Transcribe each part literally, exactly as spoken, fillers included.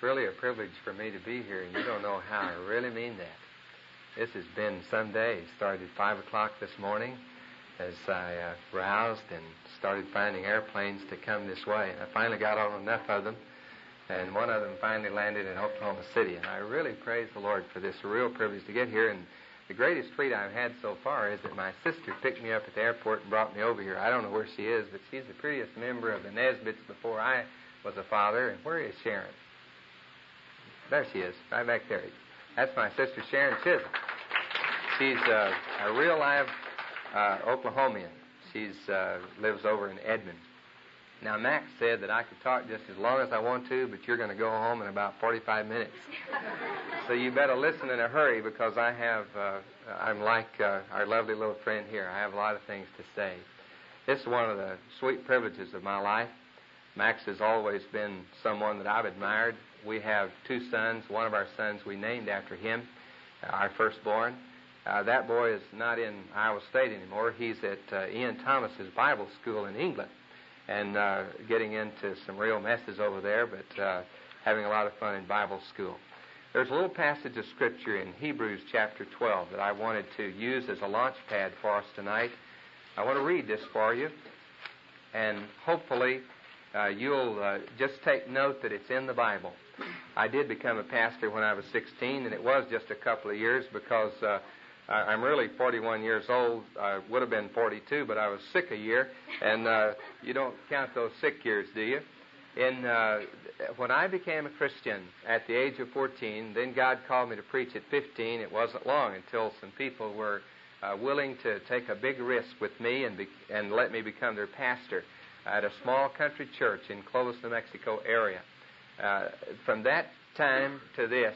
really a privilege for me to be here, and you don't know how I really mean that. This has been some day. Started at five o'clock this morning as I uh, roused and started finding airplanes to come this way. And I finally got on enough of them, and one of them finally landed in Oklahoma City. And I really praise the Lord for this real privilege to get here. And the greatest treat I've had so far is that my sister picked me up at the airport and brought me over here. I don't know where she is, but she's the prettiest member of the Nesbitts before I was a father. And where is Sharon? There she is, right back there. That's my sister Sharon Chisholm. She's uh, a real live uh, Oklahomian. She's uh, lives over in Edmond. Now, Max said that I could talk just as long as I want to, but you're going to go home in about forty-five minutes. So you better listen in a hurry, because I have, uh, I'm like uh, our lovely little friend here. I have a lot of things to say. This is one of the sweet privileges of my life. Max has always been someone that I've admired. We have two sons. One of our sons we named after him, our firstborn. Uh, that boy is not in Iowa State anymore. He's at uh, Ian Thomas's Bible School in England, and uh, getting into some real messes over there, but uh, having a lot of fun in Bible school. There's a little passage of Scripture in Hebrews chapter twelve that I wanted to use as a launch pad for us tonight. I want to read this for you, and hopefully uh, you'll uh, just take note that it's in the Bible. I did become a pastor when I was sixteen, and it was just a couple of years, because uh, I'm really forty-one years old. I would have been forty-two, but I was sick a year, and uh, you don't count those sick years, do you? In, uh, when I became a Christian at the age of fourteen, then God called me to preach at fifteen. It wasn't long until some people were uh, willing to take a big risk with me and, be, and let me become their pastor at a small country church in Clovis, New Mexico area. Uh, from that time to this,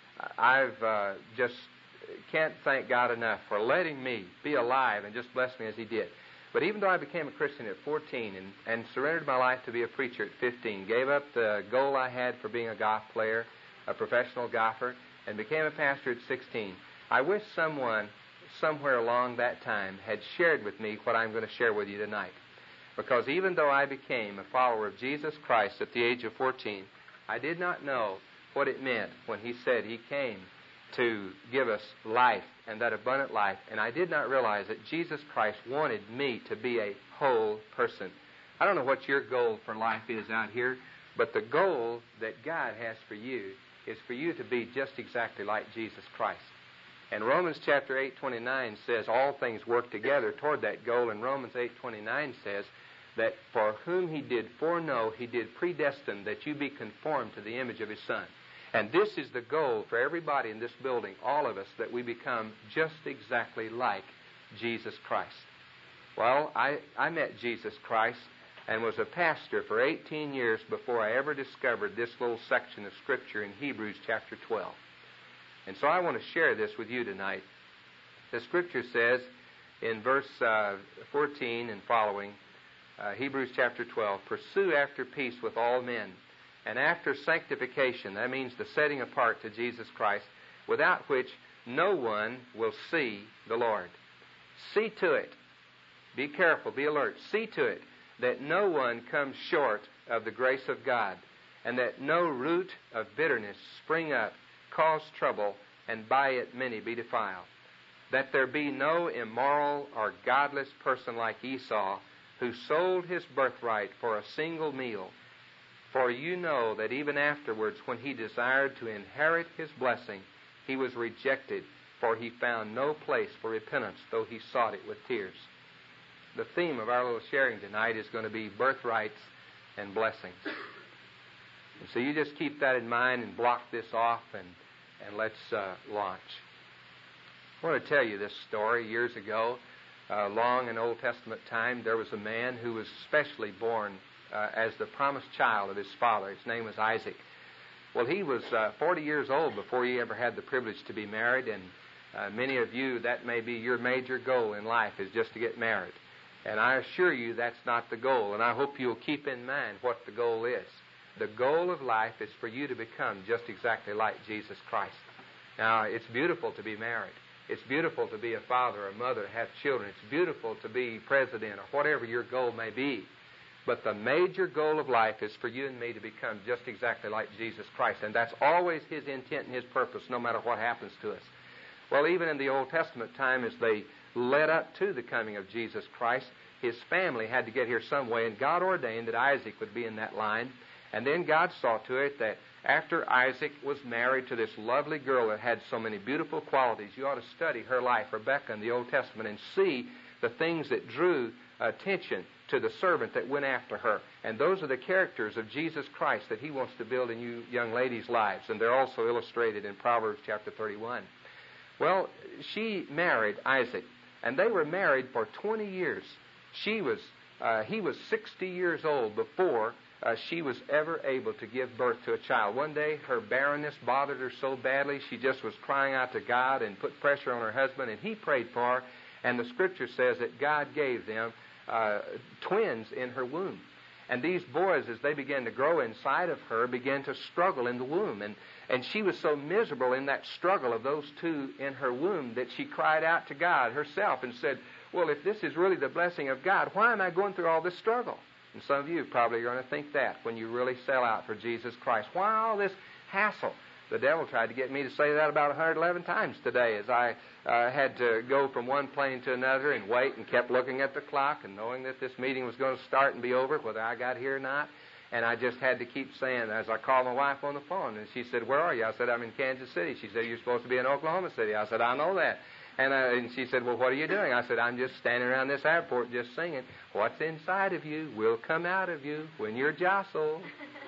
I've uh, just can't thank God enough for letting me be alive and just bless me as He did. But even though I became a Christian at fourteen and, and surrendered my life to be a preacher at fifteen, gave up the goal I had for being a golf player, a professional golfer, and became a pastor at sixteen, I wish someone somewhere along that time had shared with me what I'm going to share with you tonight. Because even though I became a follower of Jesus Christ at the age of fourteen, I did not know what it meant when He said He came to give us life, and that abundant life. And I did not realize that Jesus Christ wanted me to be a whole person. I don't know what your goal for life is out here, but the goal that God has for you is for you to be just exactly like Jesus Christ. And Romans chapter eight twenty-nine says all things work together toward that goal, and Romans eight twenty-nine says that for whom He did foreknow, He did predestine that you be conformed to the image of His Son. And this is the goal for everybody in this building, all of us, that we become just exactly like Jesus Christ. Well, I, I met Jesus Christ and was a pastor for eighteen years before I ever discovered this little section of Scripture in Hebrews chapter twelve. And so I want to share this with you tonight. The Scripture says in verse uh, fourteen and following, uh, Hebrews chapter twelve, pursue after peace with all men, and after sanctification, that means the setting apart to Jesus Christ, without which no one will see the Lord. See to it, be careful, be alert, see to it that no one comes short of the grace of God, and that no root of bitterness spring up, cause trouble, and by it many be defiled. That there be no immoral or godless person like Esau, who sold his birthright for a single meal. For you know that even afterwards, when he desired to inherit his blessing, he was rejected, for he found no place for repentance, though he sought it with tears. The theme of our little sharing tonight is going to be birthrights and blessings. And so you just keep that in mind and block this off, and, and let's uh, launch. I want to tell you this story. Years ago, uh, long in Old Testament time, there was a man who was specially born Uh, as the promised child of his father. His name was Isaac. Well, he was uh, forty years old before he ever had the privilege to be married, and uh, many of you, that may be your major goal in life, is just to get married. And I assure you that's not the goal, and I hope you'll keep in mind what the goal is. The goal of life is for you to become just exactly like Jesus Christ. Now, it's beautiful to be married. It's beautiful to be a father or mother, have children. It's beautiful to be president or whatever your goal may be. But the major goal of life is for you and me to become just exactly like Jesus Christ. And that's always His intent and His purpose, no matter what happens to us. Well, even in the Old Testament time, as they led up to the coming of Jesus Christ, His family had to get here some way, and God ordained that Isaac would be in that line. And then God saw to it that after Isaac was married to this lovely girl that had so many beautiful qualities, you ought to study her life, Rebekah, in the Old Testament, and see the things that drew attention to the servant that went after her. And those are the characters of Jesus Christ that He wants to build in you young ladies' lives. And they're also illustrated in Proverbs chapter thirty-one. Well, she married Isaac, and they were married for twenty years. She was, uh, he was sixty years old before uh, she was ever able to give birth to a child. One day, her barrenness bothered her so badly, she just was crying out to God and put pressure on her husband, and he prayed for her. And the Scripture says that God gave them uh, twins in her womb. And these boys, as they began to grow inside of her, began to struggle in the womb. And, and she was so miserable in that struggle of those two in her womb that she cried out to God herself and said, well, if this is really the blessing of God, why am I going through all this struggle? And some of you probably are going to think that when you really sell out for Jesus Christ. Why all this hassle? The devil tried to get me to say that about one hundred eleven times today as I uh, had to go from one plane to another and wait and kept looking at the clock and knowing that this meeting was going to start and be over, whether I got here or not. And I just had to keep saying, as I called my wife on the phone, and she said, where are you? I said, I'm in Kansas City. She said, you're supposed to be in Oklahoma City. I said, I know that. And, uh, and she said, well, what are you doing? I said, I'm just standing around this airport just singing, what's inside of you will come out of you when you're jostled.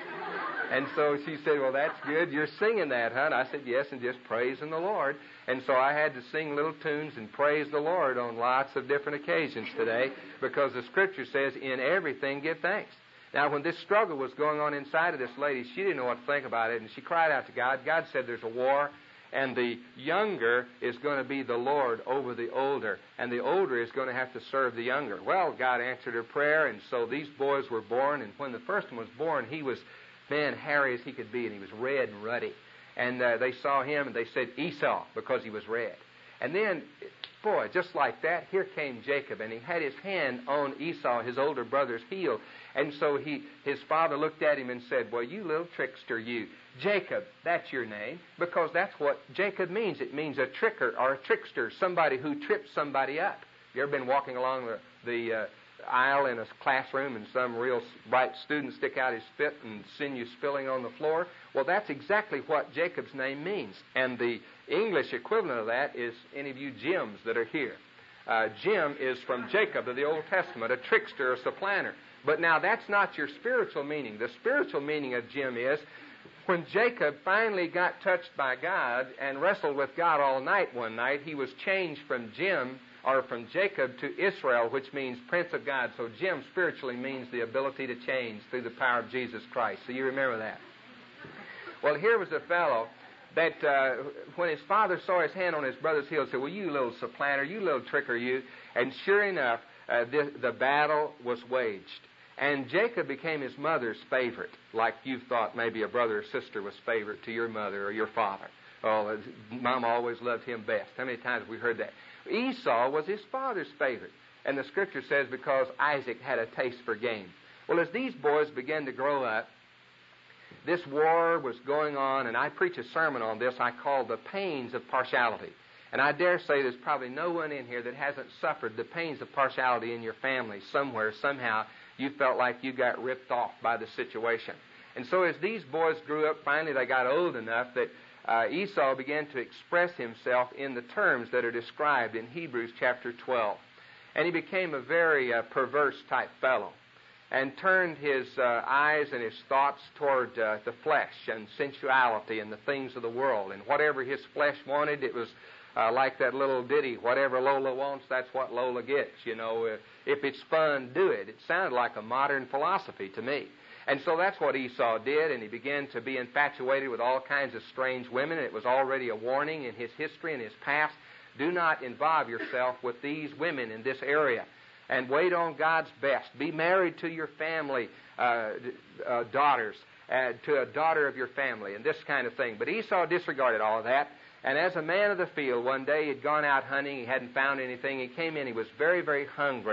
And so she said, well, that's good. You're singing that, huh? And I said, yes, and just praising the Lord. And so I had to sing little tunes and praise the Lord on lots of different occasions today because the Scripture says, in everything give thanks. Now, when this struggle was going on inside of this lady, she didn't know what to think about it, and she cried out to God. God said there's a war, and the younger is going to be the Lord over the older, and the older is going to have to serve the younger. Well, God answered her prayer, and so these boys were born, and when the first one was born, he was, man, hairy as he could be, and he was red and ruddy. And uh, they saw him, and they said Esau, because he was red. And then, boy, just like that, here came Jacob, and he had his hand on Esau, his older brother's heel. And so he, his father looked at him and said, well, you little trickster, you. Jacob, that's your name, because that's what Jacob means. It means a tricker or a trickster, somebody who trips somebody up. You ever been walking along the, the uh, aisle in a classroom and some real bright student stick out his spit and send you spilling on the floor? Well, that's exactly what Jacob's name means. And the English equivalent of that is any of you Jims that are here. Uh, Jim is from Jacob of the Old Testament, a trickster, a supplanter. But now that's not your spiritual meaning. The spiritual meaning of Jim is when Jacob finally got touched by God and wrestled with God all night one night, he was changed from Jim or from Jacob to Israel, which means Prince of God. So Jim spiritually means the ability to change through the power of Jesus Christ. So you remember that. Well, here was a fellow that uh, when his father saw his hand on his brother's heel, said, well, you little supplanter, you little tricker, you. And sure enough, uh, this, the battle was waged. And Jacob became his mother's favorite, like you thought maybe a brother or sister was favorite to your mother or your father. Oh, Mom always loved him best. How many times have we heard that? Esau was his father's favorite. And the Scripture says because Isaac had a taste for game. Well, as these boys began to grow up, this war was going on, and I preach a sermon on this I call The Pains of Partiality. And I dare say there's probably no one in here that hasn't suffered the pains of partiality in your family somewhere, somehow. You felt like you got ripped off by the situation. And so as these boys grew up, finally they got old enough that uh, Esau began to express himself in the terms that are described in Hebrews chapter twelve. And he became a very uh, perverse type fellow and turned his uh, eyes and his thoughts toward uh, the flesh and sensuality and the things of the world. And whatever his flesh wanted, it was Uh, like that little ditty, whatever Lola wants, that's what Lola gets. You know, uh, if it's fun, do it. It sounded like a modern philosophy to me. And so that's what Esau did, and he began to be infatuated with all kinds of strange women. And it was already a warning in his history and his past. Do not involve yourself with these women in this area. And wait on God's best. Be married to your family uh, uh, daughters, uh, to a daughter of your family, and this kind of thing. But Esau disregarded all of that. And as a man of the field, one day he'd gone out hunting, he hadn't found anything, he came in, he was very, very hungry,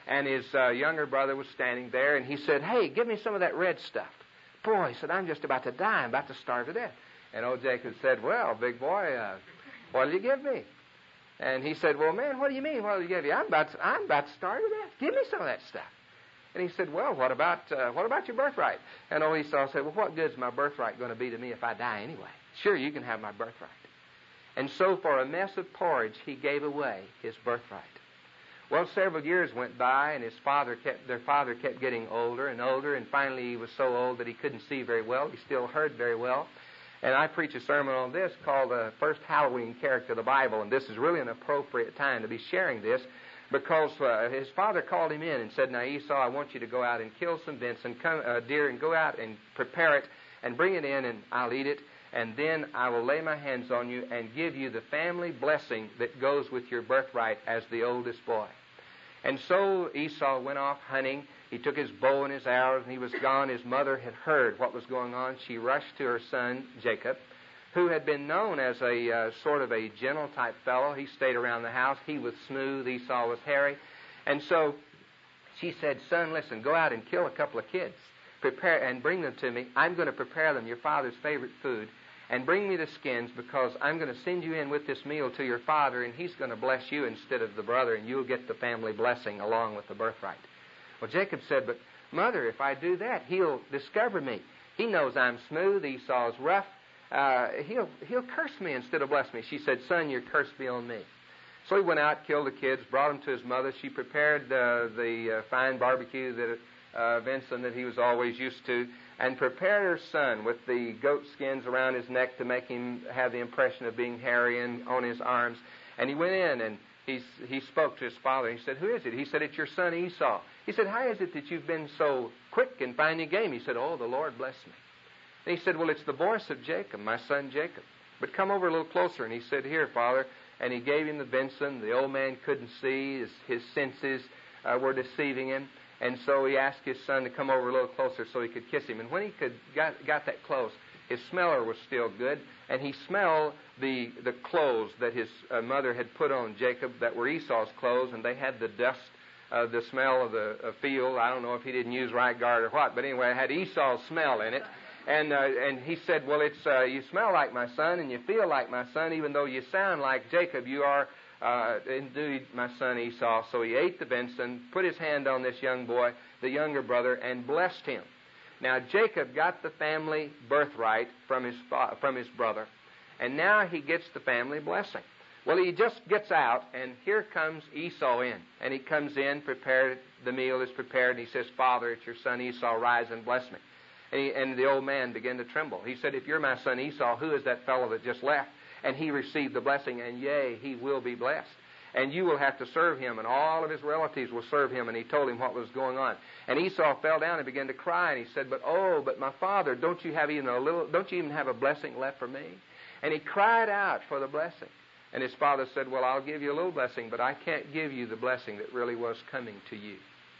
and his uh, younger brother was standing there, and he said, "Hey, give me some of that red stuff." "Boy," he said, "I'm just about to die. I'm about to starve to death." And old Jacob said, "Well, big boy, uh, what'll you give me?" And he said, "Well, man, what do you mean, what'll you give you? I'm about to, I'm about to starve to death. Give me some of that stuff." And he said, "Well, what about uh, what about your birthright?" And old Esau said, "Well, what good's my birthright going to be to me if I die anyway? Sure, you can have my birthright." And so for a mess of porridge, he gave away his birthright. Well, several years went by, and his father kept, their father kept getting older and older, and finally he was so old that he couldn't see very well. He still heard very well. And I preach a sermon on this called the First Halloween Character of the Bible, and this is really an appropriate time to be sharing this, because uh, his father called him in and said, "Now, Esau, I want you to go out and kill some venison, come, uh, deer, and go out and prepare it and bring it in, and I'll eat it. And then I will lay my hands on you and give you the family blessing that goes with your birthright as the oldest boy." And so Esau went off hunting. He took his bow and his arrows, and he was gone. His mother had heard what was going on. She rushed to her son, Jacob, who had been known as a uh, sort of a gentle type fellow. He stayed around the house. He was smooth. Esau was hairy. And so she said, "Son, listen, go out and kill a couple of kids. Prepare and bring them to me. I'm going to prepare them your father's favorite food. And bring me the skins, because I'm going to send you in with this meal to your father, and he's going to bless you instead of the brother, and you'll get the family blessing along with the birthright." Well, Jacob said, "But, Mother, if I do that, he'll discover me. He knows I'm smooth. Esau's rough. Uh, he'll, he'll curse me instead of bless me." She said, "Son, your curse be on me." So he went out, killed the kids, brought them to his mother. She prepared uh, the uh, fine barbecue that uh, venison that he was always used to, and prepared her son with the goat skins around his neck to make him have the impression of being hairy and on his arms. And he went in and he, he spoke to his father. He said, "Who is it?" He said, "It's your son Esau." He said, "How is it that you've been so quick in finding game?" He said, "Oh, the Lord bless me." And he said, "Well, it's the voice of Jacob, my son Jacob. But come over a little closer." And he said, "Here, Father." And he gave him the venison. The old man couldn't see. His, his senses uh, were deceiving him. And so he asked his son to come over a little closer so he could kiss him. And when he could got, got that close, his smeller was still good, and he smelled the the clothes that his uh, mother had put on Jacob that were Esau's clothes, and they had the dust, uh, the smell of the uh, field. I don't know if he didn't use right guard or what, but anyway, it had Esau's smell in it. And uh, and he said, "Well, it's uh, you smell like my son, and you feel like my son, even though you sound like Jacob. You are Uh, indeed, my son Esau." So he ate the venison, put his hand on this young boy, the younger brother, and blessed him. Now Jacob got the family birthright from his fa- from his brother, and now he gets the family blessing. Well, he just gets out, and here comes Esau in, and he comes in, prepared, the meal is prepared, and he says, "Father, it's your son Esau, rise and bless me." And, he, and the old man began to tremble. He said, "If you're my son Esau, who is that fellow that just left?" And he received the blessing, and yea, he will be blessed. And you will have to serve him, and all of his relatives will serve him. And he told him what was going on. And Esau fell down and began to cry, and he said, "But oh, but my father, don't you have even a little, don't you even have a blessing left for me?" And he cried out for the blessing. And his father said, "Well, I'll give you a little blessing, but I can't give you the blessing that really was coming to you."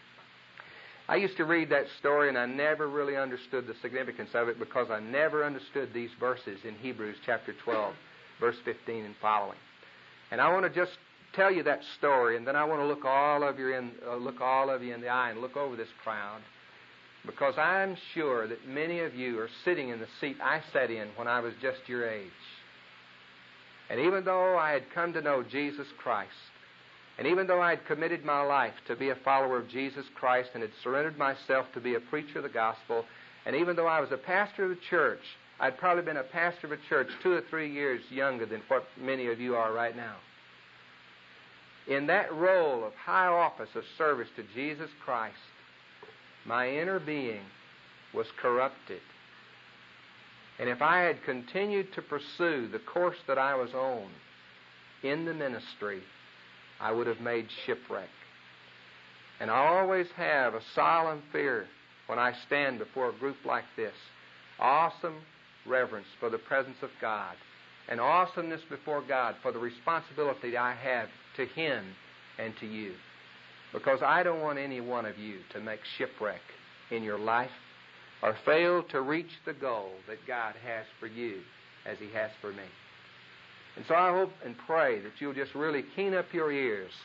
I used to read that story, and I never really understood the significance of it, because I never understood these verses in Hebrews chapter twelve. Verse fifteen and following. And I want to just tell you that story, and then I want to look all of you in uh, look all of you in the eye and look over this crowd, because I'm sure that many of you are sitting in the seat I sat in when I was just your age. And even though I had come to know Jesus Christ, and even though I had committed my life to be a follower of Jesus Christ and had surrendered myself to be a preacher of the gospel, and even though I was a pastor of the church, I'd probably been a pastor of a church two or three years younger than what many of you are right now. In that role of high office of service to Jesus Christ, my inner being was corrupted. And if I had continued to pursue the course that I was on in the ministry, I would have made shipwreck. And I always have a solemn fear when I stand before a group like this. Awesome reverence for the presence of God, and awesomeness before God for the responsibility that I have to Him and to you. Because I don't want any one of you to make shipwreck in your life or fail to reach the goal that God has for you as He has for me. And so I hope and pray that you'll just really keen up your ears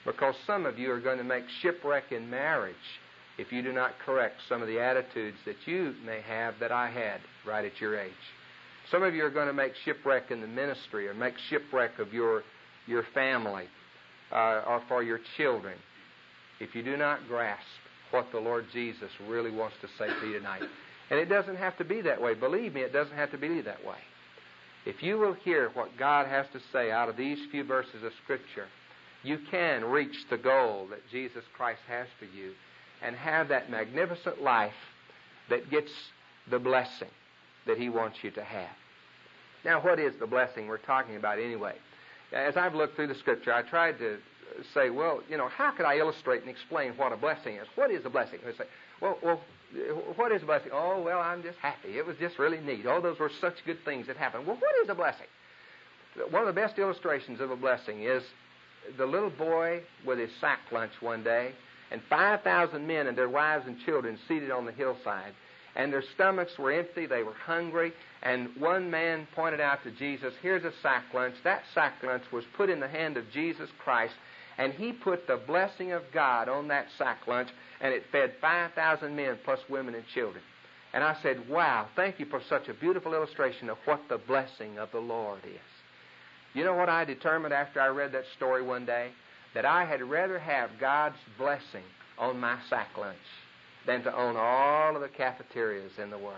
because some of you are going to make shipwreck in marriage if you do not correct some of the attitudes that you may have that I had right at your age. Some of you are going to make shipwreck in the ministry or make shipwreck of your, your family uh, or for your children if you do not grasp what the Lord Jesus really wants to say to you tonight. And it doesn't have to be that way. Believe me, it doesn't have to be that way. If you will hear what God has to say out of these few verses of Scripture, you can reach the goal that Jesus Christ has for you and have that magnificent life that gets the blessing that He wants you to have. Now, what is the blessing we're talking about anyway? As I've looked through the Scripture, I tried to say, well, you know, how could I illustrate and explain what a blessing is? What is a blessing? I say, well, well, what is a blessing? Oh, well, I'm just happy. It was just really neat. Oh, those were such good things that happened. Well, what is a blessing? One of the best illustrations of a blessing is the little boy with his sack lunch one day, and five thousand men and their wives and children seated on the hillside, and their stomachs were empty, they were hungry, and one man pointed out to Jesus, here's a sack lunch. That sack lunch was put in the hand of Jesus Christ, and He put the blessing of God on that sack lunch, and it fed five thousand men plus women and children. And I said, wow, thank you for such a beautiful illustration of what the blessing of the Lord is. You know what I determined after I read that story one day? That I had rather have God's blessing on my sack lunch than to own all of the cafeterias in the world.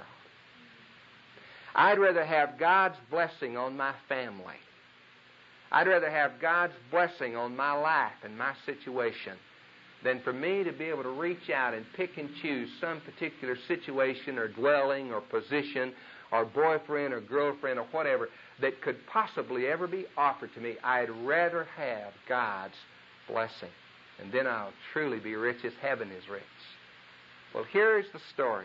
I'd rather have God's blessing on my family. I'd rather have God's blessing on my life and my situation than for me to be able to reach out and pick and choose some particular situation or dwelling or position or boyfriend or girlfriend or whatever that could possibly ever be offered to me. I'd rather have God's blessing. And then I'll truly be rich as heaven is rich. Well, here's the story.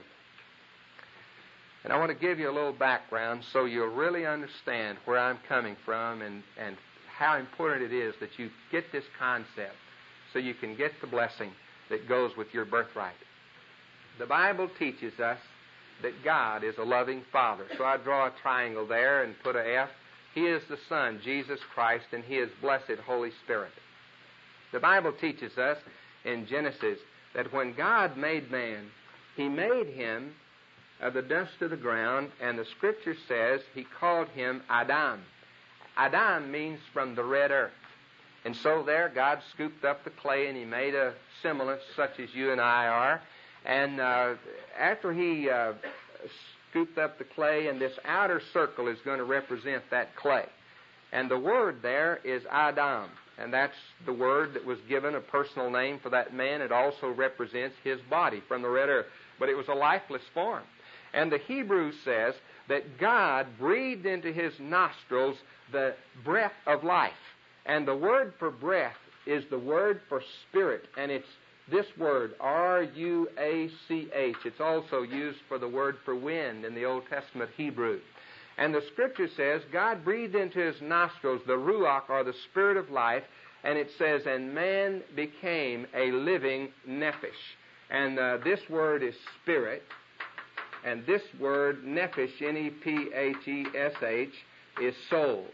And I want to give you a little background so you'll really understand where I'm coming from and, and how important it is that you get this concept so you can get the blessing that goes with your birthright. The Bible teaches us that God is a loving Father. So I draw a triangle there and put a F. He is the Son, Jesus Christ, and He is blessed Holy Spirit. The Bible teaches us in Genesis that when God made man, He made him of the dust of the ground, and the Scripture says He called him Adam. Adam means from the red earth. And so there, God scooped up the clay and He made a semblance such as you and I are. And uh, after He uh, scooped up the clay, and this outer circle is going to represent that clay. And the word there is Adam. And that's the word that was given, a personal name for that man. It also represents his body from the red earth. But it was a lifeless form. And the Hebrew says that God breathed into his nostrils the breath of life. And the word for breath is the word for spirit. And it's this word, R U A C H. It's also used for the word for wind in the Old Testament Hebrew. And the Scripture says God breathed into his nostrils the ruach, or the spirit of life, and it says, and man became a living nephesh. And uh, this word is spirit, and this word nephesh, N E P H E S H, is soul.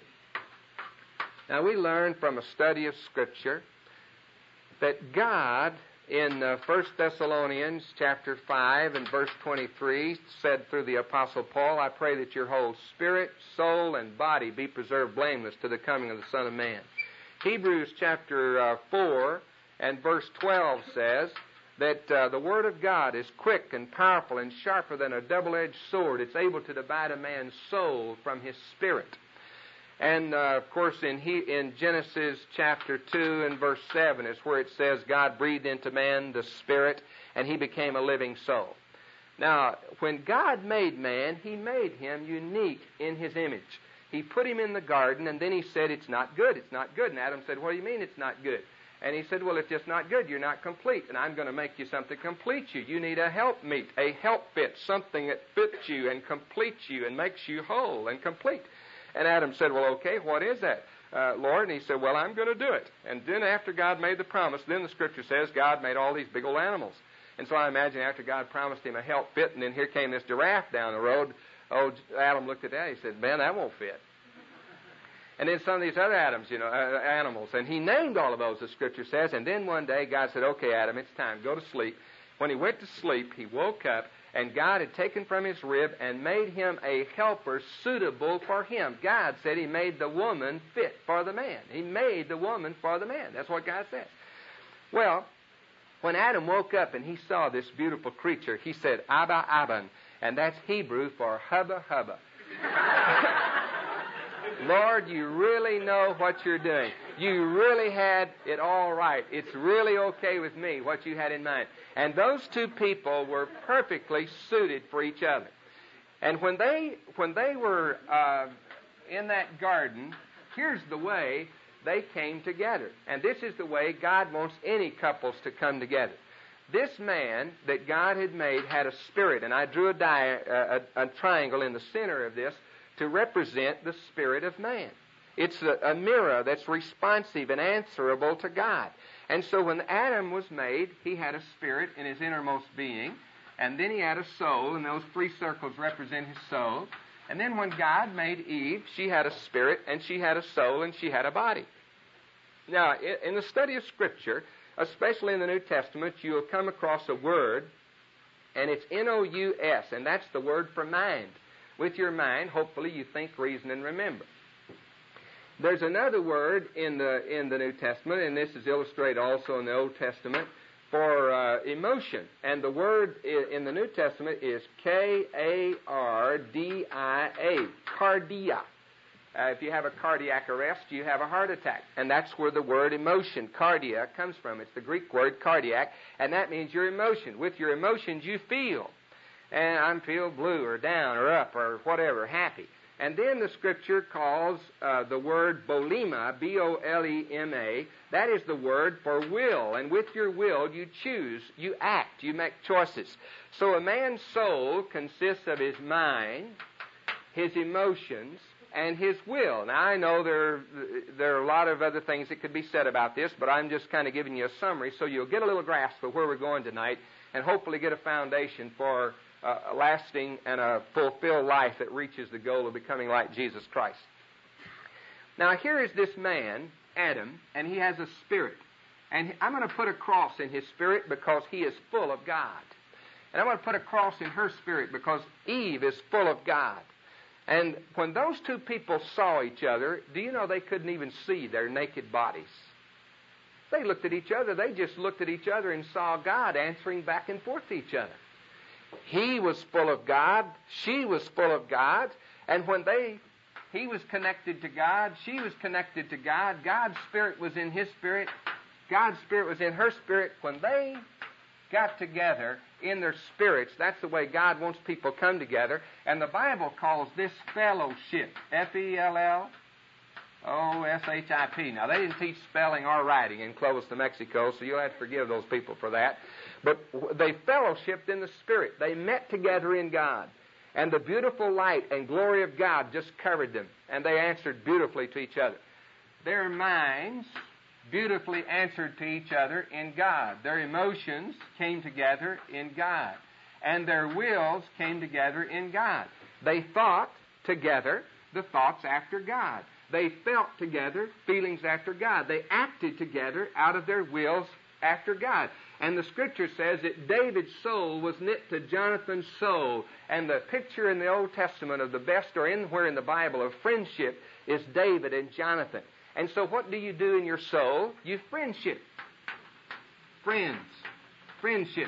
Now we learn from a study of Scripture that God, in uh, First Thessalonians chapter five and verse twenty-three, said through the Apostle Paul, I pray that your whole spirit, soul, and body be preserved blameless to the coming of the Son of Man. Hebrews chapter uh, four and verse twelve says that uh, the Word of God is quick and powerful and sharper than a double-edged sword. It's able to divide a man's soul from his spirit. And, uh, of course, in, he, in Genesis chapter two and verse seven is where it says God breathed into man the Spirit, and he became a living soul. Now, when God made man, He made him unique in His image. He put him in the garden, and then He said, it's not good, it's not good. And Adam said, what do you mean it's not good? And He said, well, it's just not good. You're not complete, and I'm going to make you something to complete you. You need a helpmeet, a help fit, something that fits you and completes you and makes you whole and complete. And Adam said, well, okay, what is that, uh, Lord? And he said, well, I'm going to do it. And then after God made the promise, then the Scripture says God made all these big old animals. And so I imagine after God promised him a help fit, and then here came this giraffe down the road, oh, Adam looked at that. He said, man, that won't fit. And then some of these other Adams, you know, uh, animals. And he named all of those, the Scripture says. And then one day God said, okay, Adam, it's time. Go to sleep. When he went to sleep, he woke up, and God had taken from his rib and made him a helper suitable for him. God said he made the woman fit for the man. He made the woman for the man. That's what God says. Well, when Adam woke up and he saw this beautiful creature, he said, Abba, Abban, and that's Hebrew for hubba, hubba. Lord, you really know what you're doing. You really had it all right. It's really okay with me, what you had in mind. And those two people were perfectly suited for each other. And when they when they were uh, in that garden, here's the way they came together. And this is the way God wants any couples to come together. This man that God had made had a spirit, and I drew a, di- a, a, a triangle in the center of this to represent the spirit of man. It's a, a mirror that's responsive and answerable to God. And so when Adam was made, he had a spirit in his innermost being, and then he had a soul, and those three circles represent his soul. And then when God made Eve, she had a spirit, and she had a soul, and she had a body. Now, in the study of Scripture, especially in the New Testament, you'll come across a word, and it's N O U S, and that's the word for mind. With your mind, hopefully you think, reason, and remember. There's another word in the in the New Testament, and this is illustrated also in the Old Testament, for uh, emotion. And the word in the New Testament is K A R D I A, cardia. Uh, if you have a cardiac arrest, you have a heart attack. And that's where the word emotion, cardia, comes from. It's the Greek word cardiac, and that means your emotion. With your emotions, you feel. And I feel blue or down or up or whatever, happy. And then the Scripture calls uh, the word bolema, B O L E M A. That is the word for will. And with your will, you choose, you act, you make choices. So a man's soul consists of his mind, his emotions, and his will. Now, I know there, there are a lot of other things that could be said about this, but I'm just kind of giving you a summary so you'll get a little grasp of where we're going tonight and hopefully get a foundation for Uh, a lasting and a fulfilled life that reaches the goal of becoming like Jesus Christ. Now, here is this man, Adam, and he has a spirit. And I'm going to put a cross in his spirit because he is full of God. And I'm going to put a cross in her spirit because Eve is full of God. And when those two people saw each other, do you know they couldn't even see their naked bodies? They looked at each other. They just looked at each other and saw God answering back and forth to each other. He was full of God. She was full of God. And when they, he was connected to God, she was connected to God, God's Spirit was in his spirit, God's Spirit was in her spirit. When they got together in their spirits, that's the way God wants people to come together. And the Bible calls this fellowship, F E L L O S H I P. Now, they didn't teach spelling or writing in Clovis, New Mexico, so you'll have to forgive those people for that. But they fellowshiped in the Spirit. They met together in God. And the beautiful light and glory of God just covered them. And they answered beautifully to each other. Their minds beautifully answered to each other in God. Their emotions came together in God. And their wills came together in God. They thought together the thoughts after God. They felt together feelings after God. They acted together out of their wills after God. And the Scripture says that David's soul was knit to Jonathan's soul. And the picture in the Old Testament of the best, or anywhere in the Bible, of friendship is David and Jonathan. And so what do you do in your soul? You friendship. Friends. Friendship.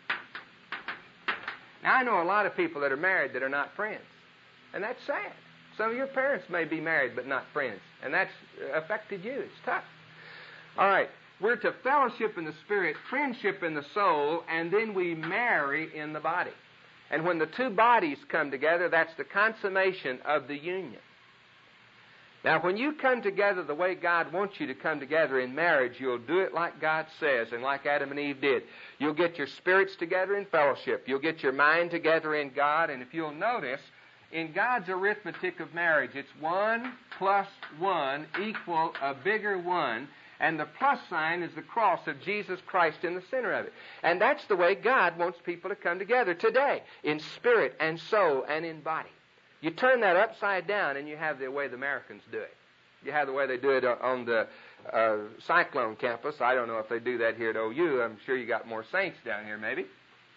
Now, I know a lot of people that are married that are not friends. And that's sad. Some of your parents may be married but not friends. And that's affected you. It's tough. All right. We're to fellowship in the Spirit, friendship in the soul, and then we marry in the body. And when the two bodies come together, that's the consummation of the union. Now, when you come together the way God wants you to come together in marriage, you'll do it like God says and like Adam and Eve did. You'll get your spirits together in fellowship. You'll get your mind together in God. And if you'll notice, in God's arithmetic of marriage, it's one plus one equal a bigger one. And the plus sign is the cross of Jesus Christ in the center of it. And that's the way God wants people to come together today, in spirit and soul and in body. You turn that upside down and you have the way the Americans do it. You have the way they do it on the uh, Cyclone campus. I don't know if they do that here at O U. I'm sure you got more saints down here, maybe.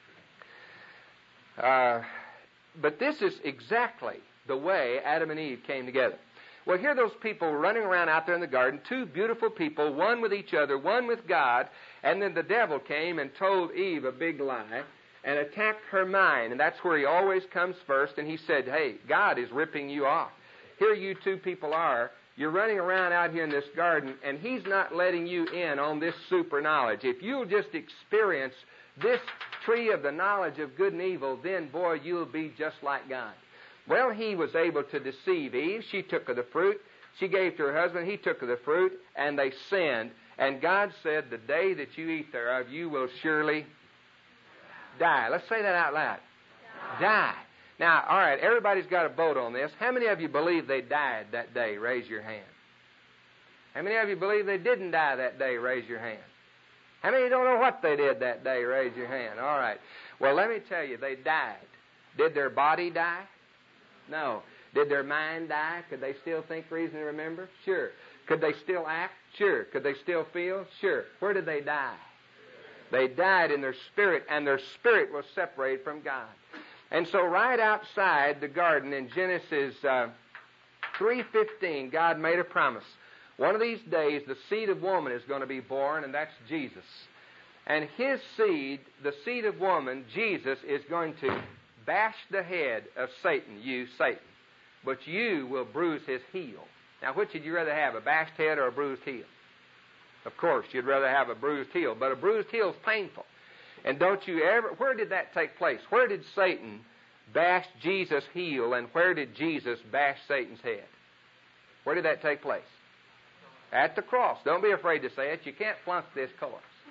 Uh, but this is exactly the way Adam and Eve came together. Well, here are those people running around out there in the garden, two beautiful people, one with each other, one with God, and then the devil came and told Eve a big lie and attacked her mind, and that's where he always comes first, and he said, hey, God is ripping you off. Here you two people are. You're running around out here in this garden, and he's not letting you in on this super knowledge. If you'll just experience this tree of the knowledge of good and evil, then, boy, you'll be just like God. Well, he was able to deceive Eve. She took of the fruit. She gave to her husband. He took of the fruit, and they sinned. And God said, the day that you eat thereof, you will surely die. Let's say that out loud. Die. Die. Now, all right, everybody's got a vote on this. How many of you believe they died that day? Raise your hand. How many of you believe they didn't die that day? Raise your hand. How many don't know what they did that day? Raise your hand. All right. Well, let me tell you, they died. Did their body die? No. Did their mind die? Could they still think, reason, and remember? Sure. Could they still act? Sure. Could they still feel? Sure. Where did they die? They died in their spirit, and their spirit was separated from God. And so right outside the garden in Genesis uh, three fifteen, God made a promise. One of these days, the seed of woman is going to be born, and that's Jesus. And his seed, the seed of woman, Jesus, is going to bash the head of Satan, you, Satan. But you will bruise his heel. Now, which would you rather have, a bashed head or a bruised heel? Of course, you'd rather have a bruised heel. But a bruised heel is painful. And don't you ever... Where did that take place? Where did Satan bash Jesus' heel, and where did Jesus bash Satan's head? Where did that take place? At the cross. Don't be afraid to say it. You can't flunk this course.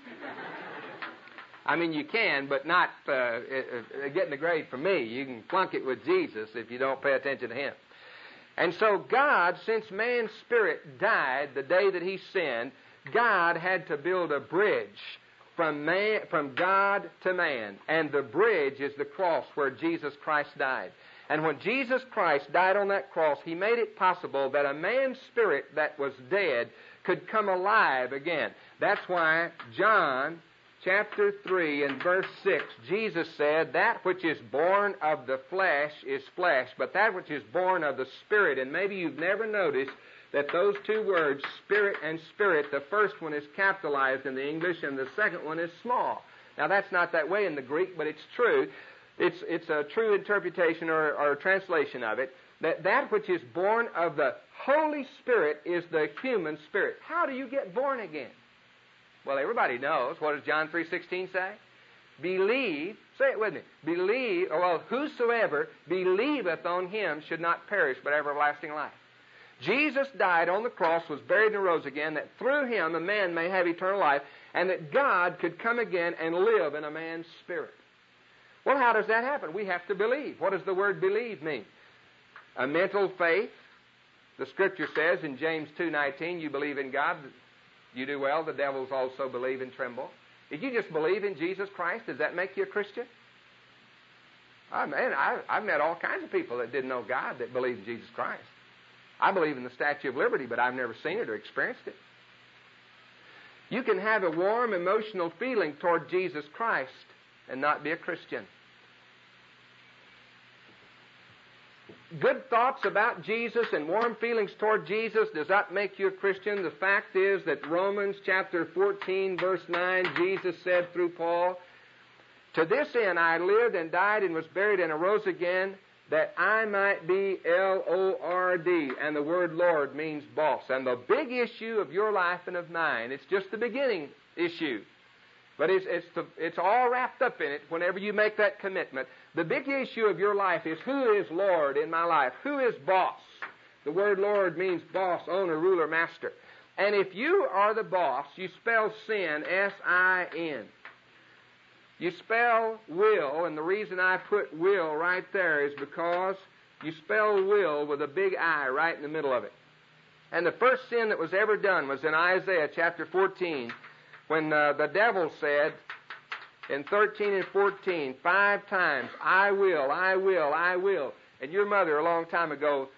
I mean, you can, but not uh, uh, getting the grade from me. You can flunk it with Jesus if you don't pay attention to him. And so God, since man's spirit died the day that he sinned, God had to build a bridge from man, from God to man. And the bridge is the cross where Jesus Christ died. And when Jesus Christ died on that cross, he made it possible that a man's spirit that was dead could come alive again. That's why John chapter three and verse six, Jesus said, that which is born of the flesh is flesh, but that which is born of the Spirit. And maybe you've never noticed that those two words, spirit and spirit, the first one is capitalized in the English and the second one is small. Now, that's not that way in the Greek, but it's true. It's, it's a true interpretation or, or a translation of it, that that which is born of the Holy Spirit is the human spirit. How do you get born again? Well, everybody knows. What does John three sixteen say? Believe, say it with me, believe, well, whosoever believeth on him should not perish but have everlasting life. Jesus died on the cross, was buried and rose again, that through him a man may have eternal life, and that God could come again and live in a man's spirit. Well, how does that happen? We have to believe. What does the word believe mean? A mental faith. The Scripture says in James two nineteen, you believe in God, you do well, the devils also believe and tremble. Did you just believe in Jesus Christ? Does that make you a Christian? Oh, man, I, I've met all kinds of people that didn't know God that believed in Jesus Christ. I believe in the Statue of Liberty, but I've never seen it or experienced it. You can have a warm emotional feeling toward Jesus Christ and not be a Christian. Good thoughts about Jesus and warm feelings toward Jesus, does that make you a Christian? The fact is that Romans chapter fourteen, verse nine, Jesus said through Paul, to this end I lived and died and was buried and arose again, that I might be L O R D. And the word Lord means boss. And the big issue of your life and of mine, it's just the beginning issue. But it's, it's, the, it's all wrapped up in it whenever you make that commitment. The big issue of your life is, who is Lord in my life? Who is boss? The word Lord means boss, owner, ruler, master. And if you are the boss, you spell sin, S I N. You spell will, and the reason I put will right there is because you spell will with a big I right in the middle of it. And the first sin that was ever done was in Isaiah chapter fourteen, when uh, the devil said in thirteen and fourteen, five times, I will, I will, I will. And your mother a long time ago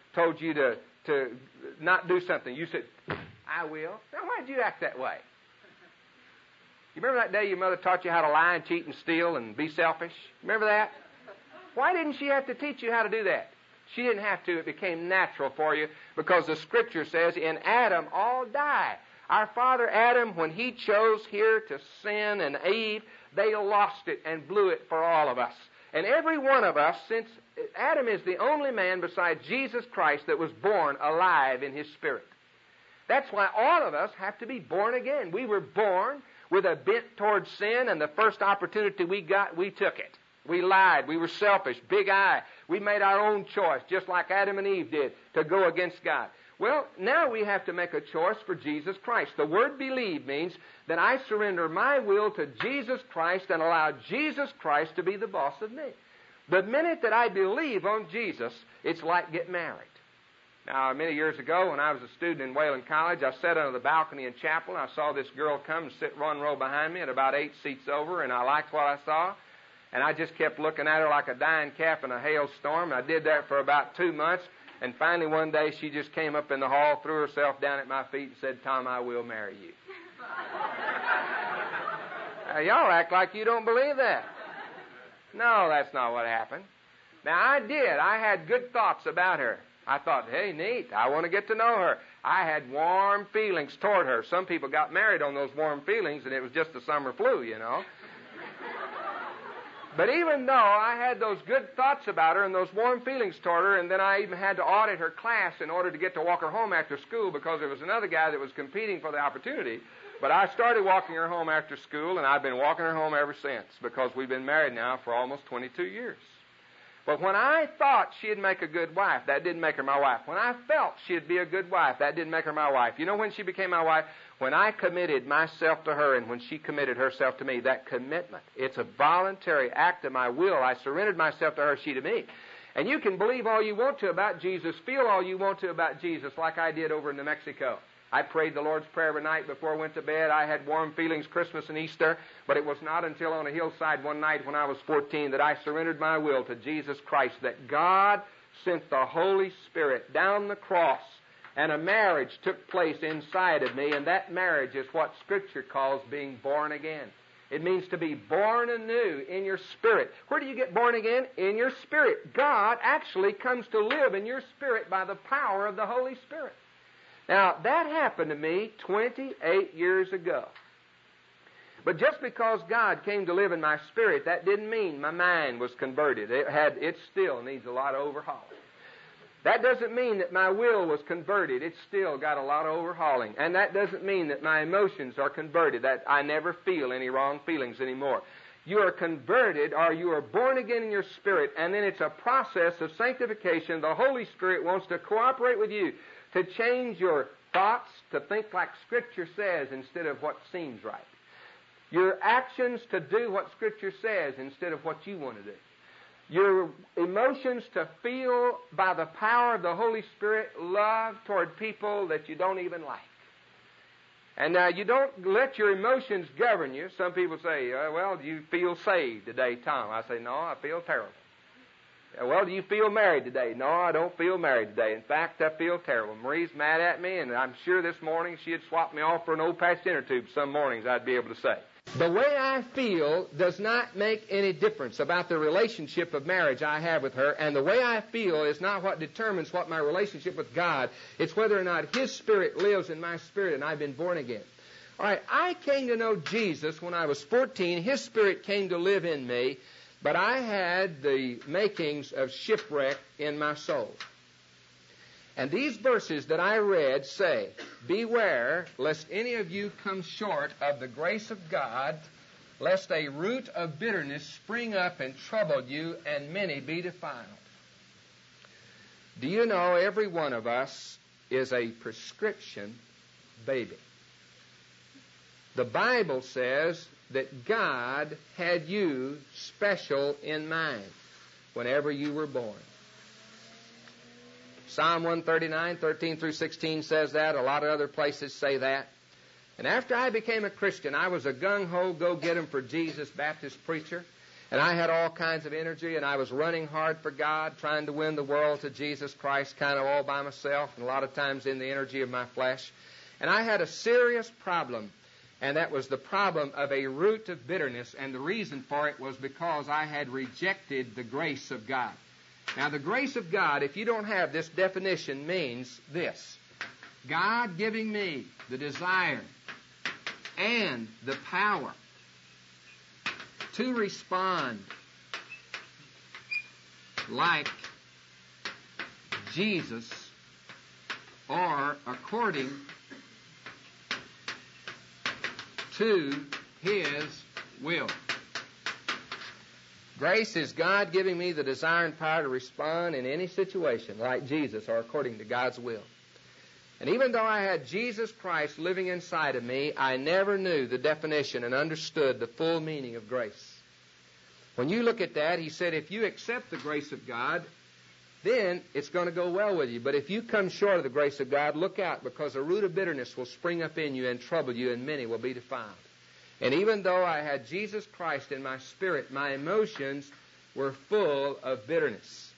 told you to, to not do something, you said, I will. Now, why did you act that way? You remember that day your mother taught you how to lie and cheat and steal and be selfish? Remember that? Why didn't she have to teach you how to do that? She didn't have to. It became natural for you because the Scripture says in Adam all die. Our father Adam, when he chose here to sin and Eve, they lost it and blew it for all of us. And every one of us, since Adam is the only man besides Jesus Christ that was born alive in his spirit. That's why all of us have to be born again. We were born with a bent towards sin, and the first opportunity we got, we took it. We lied. We were selfish, big eye. We made our own choice, just like Adam and Eve did, to go against God. Well, now we have to make a choice for Jesus Christ. The word believe means that I surrender my will to Jesus Christ and allow Jesus Christ to be the boss of me. The minute that I believe on Jesus, it's like getting married. Now, many years ago, when I was a student in Wayland College, I sat under the balcony in chapel, and I saw this girl come and sit one row behind me at about eight seats over, and I liked what I saw. And I just kept looking at her like a dying calf in a hailstorm. I did that for about two months. And finally one day she just came up in the hall, threw herself down at my feet and said, Tom, I will marry you. Now, y'all act like you don't believe that. No, that's not what happened. Now, I did. I had good thoughts about her. I thought, hey, neat. I want to get to know her. I had warm feelings toward her. Some people got married on those warm feelings, and it was just the summer flu, you know. But even though I had those good thoughts about her and those warm feelings toward her, and then I even had to audit her class in order to get to walk her home after school because there was another guy that was competing for the opportunity, but I started walking her home after school, and I've been walking her home ever since because we've been married now for almost twenty-two years. But when I thought she'd make a good wife, that didn't make her my wife. When I felt she'd be a good wife, that didn't make her my wife. You know when she became my wife? When I committed myself to her and when she committed herself to me, that commitment, it's a voluntary act of my will. I surrendered myself to her, she to me. And you can believe all you want to about Jesus, feel all you want to about Jesus, like I did over in New Mexico. I prayed the Lord's Prayer every night before I went to bed. I had warm feelings Christmas and Easter, but it was not until on a hillside one night when I was fourteen that I surrendered my will to Jesus Christ, that God sent the Holy Spirit down the cross, and a marriage took place inside of me, and that marriage is what Scripture calls being born again. It means to be born anew in your spirit. Where do you get born again? In your spirit. God actually comes to live in your spirit by the power of the Holy Spirit. Now, that happened to me twenty-eight years ago. But just because God came to live in my spirit, that didn't mean my mind was converted. It had, it still needs a lot of overhauling. That doesn't mean that my will was converted. It's still got a lot of overhauling. And that doesn't mean that my emotions are converted, that I never feel any wrong feelings anymore. You are converted, or you are born again in your spirit, and then it's a process of sanctification. The Holy Spirit wants to cooperate with you to change your thoughts to think like Scripture says instead of what seems right. Your actions to do what Scripture says instead of what you want to do. Your emotions to feel by the power of the Holy Spirit love toward people that you don't even like. And now you don't let your emotions govern you. Some people say, uh, well, do you feel saved today, Tom? I say, no, I feel terrible. Well, do you feel married today? No, I don't feel married today. In fact, I feel terrible. Marie's mad at me, and I'm sure this morning she'd swap me off for an old-patched inner tube. Some mornings I'd be able to say. The way I feel does not make any difference about the relationship of marriage I have with her, and the way I feel is not what determines what my relationship with God. It's whether or not His Spirit lives in my spirit and I've been born again. All right, I came to know Jesus when I was fourteen. His Spirit came to live in me. But I had the makings of shipwreck in my soul. And these verses that I read say, beware lest any of you come short of the grace of God, lest a root of bitterness spring up and trouble you, and many be defiled. Do you know every one of us is a prescription baby? The Bible says that God had you special in mind whenever you were born. Psalm one thirty-nine, thirteen through sixteen says that. A lot of other places say that. And after I became a Christian, I was a gung-ho, go-get-em for Jesus Baptist preacher. And I had all kinds of energy, and I was running hard for God, trying to win the world to Jesus Christ, kind of all by myself, and a lot of times in the energy of my flesh. And I had a serious problem, and that was the problem of a root of bitterness, and the reason for it was because I had rejected the grace of God. Now, the grace of God, if you don't have this definition, means this: God giving me the desire and the power to respond like Jesus or according to His will. Grace is God giving me the desire and power to respond in any situation like Jesus or according to God's will. And even though I had Jesus Christ living inside of me, I never knew the definition and understood the full meaning of grace. When you look at that, he said, if you accept the grace of God, then it's going to go well with you. But if you come short of the grace of God, look out, because a root of bitterness will spring up in you and trouble you, and many will be defiled. And even though I had Jesus Christ in my spirit, my emotions were full of bitterness.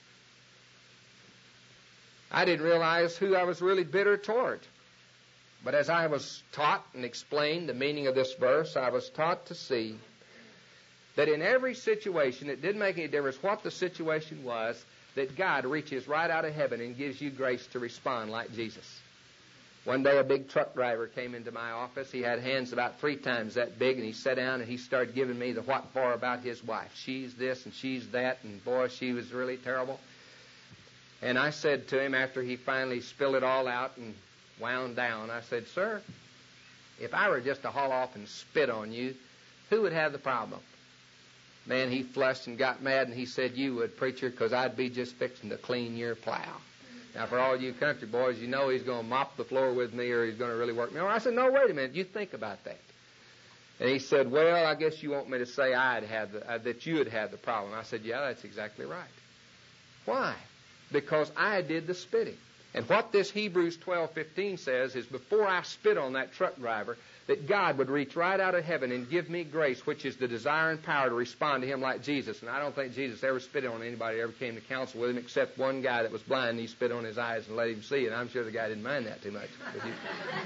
I didn't realize who I was really bitter toward. But as I was taught and explained the meaning of this verse, I was taught to see that in every situation, it didn't make any difference what the situation was, that God reaches right out of heaven and gives you grace to respond like Jesus. One day a big truck driver came into my office. He had hands about three times that big, and he sat down and he started giving me the what for about his wife. She's this and she's that, and boy, she was really terrible. And I said to him after he finally spilled it all out and wound down, I said, sir, if I were just to haul off and spit on you, who would have the problem? Man, he flushed and got mad, and he said, you would, preacher, because I'd be just fixing to clean your plow. Now, for all you country boys, you know he's going to mop the floor with me or he's going to really work me over. I said, no, wait a minute. You think about that. And he said, well, I guess you want me to say I'd have the, uh, that you would have the problem. I said, yeah, that's exactly right. Why? Because I did the spitting. And what this Hebrews twelve fifteen says is before I spit on that truck driver, that God would reach right out of heaven and give me grace, which is the desire and power to respond to Him like Jesus. And I don't think Jesus ever spit on anybody who ever came to counsel with Him, except one guy that was blind, and He spit on his eyes and let him see. And I'm sure the guy didn't mind that too much. But, he...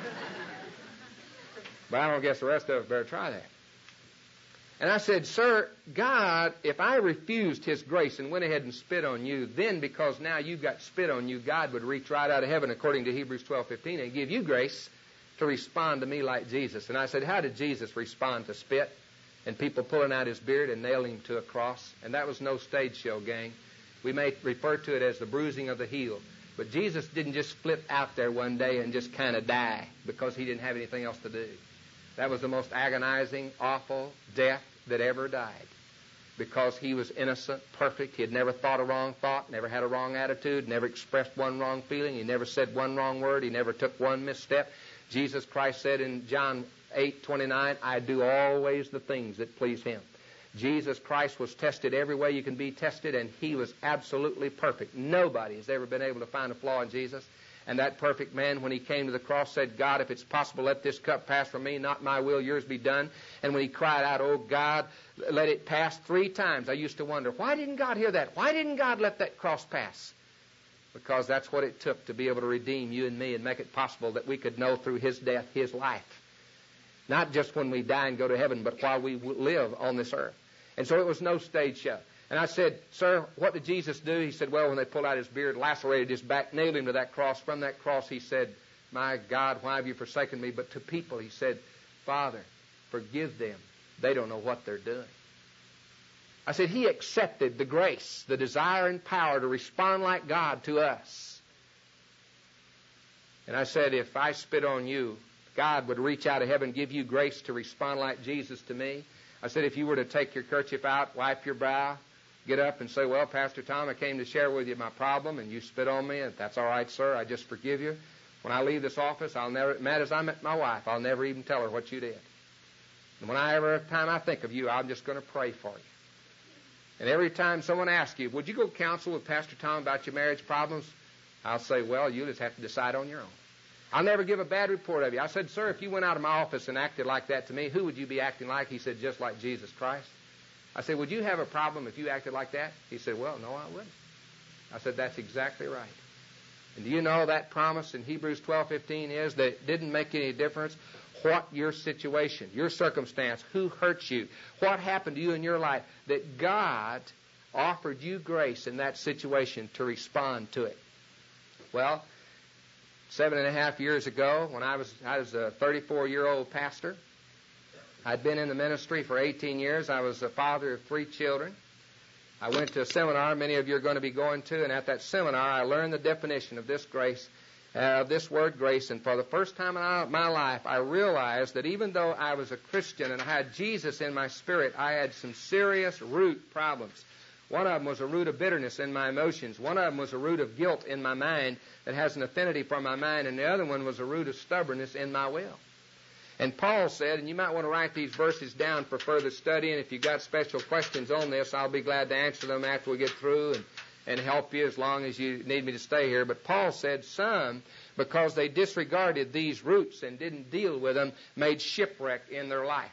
but I don't guess the rest of us better try that. And I said, sir, God, if I refused His grace and went ahead and spit on you, then because now you've got spit on you, God would reach right out of heaven, according to Hebrews twelve fifteen, and give you grace to respond to me like Jesus. And I said, how did Jesus respond to spit and people pulling out His beard and nailing Him to a cross? And that was no stage show, gang. We may refer to it as the bruising of the heel. But Jesus didn't just flip out there one day and just kind of die because He didn't have anything else to do. That was the most agonizing, awful death that ever died, because He was innocent, perfect. He had never thought a wrong thought, never had a wrong attitude, never expressed one wrong feeling. He never said one wrong word. He never took one misstep. Jesus Christ said in John eight twenty-nine, I do always the things that please Him. Jesus Christ was tested every way you can be tested, and He was absolutely perfect. Nobody has ever been able to find a flaw in Jesus. And that perfect man, when He came to the cross, said, God, if it's possible, let this cup pass from me. Not my will, yours be done. And when He cried out, oh, God, let it pass three times, I used to wonder, why didn't God hear that? Why didn't God let that cross pass? Because that's what it took to be able to redeem you and me and make it possible that we could know through His death His life. Not just when we die and go to heaven, but while we live on this earth. And so it was no stage show. And I said, sir, what did Jesus do? He said, well, when they pulled out His beard, lacerated His back, nailed Him to that cross. From that cross, He said, my God, why have you forsaken me? But to people, He said, Father, forgive them. They don't know what they're doing. I said, He accepted the grace, the desire and power to respond like God to us. And I said, if I spit on you, God would reach out of heaven and give you grace to respond like Jesus to me. I said, if you were to take your kerchief out, wipe your brow, get up and say, well, Pastor Tom, I came to share with you my problem, and you spit on me, and that's all right, sir. I just forgive you. When I leave this office, I'll never, mad as I met my wife, I'll never even tell her what you did. And when I every time I think of you, I'm just going to pray for you. And every time someone asks you, would you go counsel with Pastor Tom about your marriage problems? I'll say, well, you just have to decide on your own. I'll never give a bad report of you. I said, sir, if you went out of my office and acted like that to me, who would you be acting like? He said, just like Jesus Christ. I said, would you have a problem if you acted like that? He said, well, no, I wouldn't. I said, that's exactly right. And do you know that promise in Hebrews twelve fifteen is that it didn't make any difference what your situation, your circumstance, who hurt you, what happened to you in your life, that God offered you grace in that situation to respond to it. Well, seven and a half years ago, when I was I was a thirty-four-year-old pastor, I'd been in the ministry for eighteen years. I was a father of three children. I went to a seminar many of you are going to be going to, and at that seminar I learned the definition of this grace, uh, of this word grace, and for the first time in my life I realized that even though I was a Christian and I had Jesus in my spirit, I had some serious root problems. One of them was a root of bitterness in my emotions. One of them was a root of guilt in my mind that has an affinity for my mind, and the other one was a root of stubbornness in my will. And Paul said, and you might want to write these verses down for further study, and if you've got special questions on this, I'll be glad to answer them after we get through and, and help you as long as you need me to stay here. But Paul said some, because they disregarded these roots and didn't deal with them, made shipwreck in their life.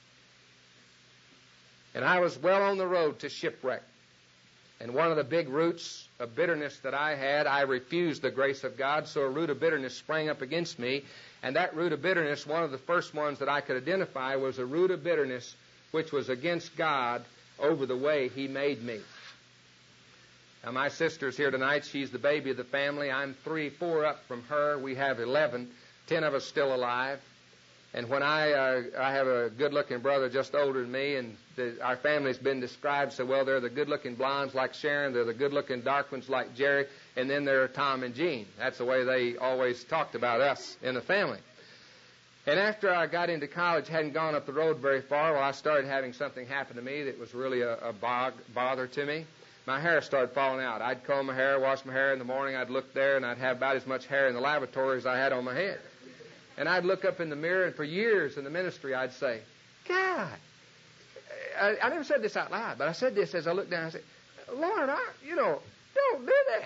And I was well on the road to shipwreck. And one of the big roots of bitterness that I had, I refused the grace of God, so a root of bitterness sprang up against me. And that root of bitterness, one of the first ones that I could identify, was a root of bitterness which was against God over the way He made me. Now, my sister's here tonight. She's the baby of the family. I'm three, four up from her. We have eleven. Ten of us still alive. And when I uh, I have a good-looking brother just older than me, and the, our family's been described so well. They're the good-looking blondes like Sharon. They're the good-looking dark ones like Jerry. And then there are Tom and Jean. That's the way they always talked about us in the family. And after I got into college, hadn't gone up the road very far, well, I started having something happen to me that was really a, a bog, bother to me. My hair started falling out. I'd comb my hair, wash my hair in the morning. I'd look there, and I'd have about as much hair in the lavatory as I had on my head. And I'd look up in the mirror, and for years in the ministry, I'd say, God, I, I never said this out loud, but I said this as I looked down. I said, Lord, I, you know, don't do that.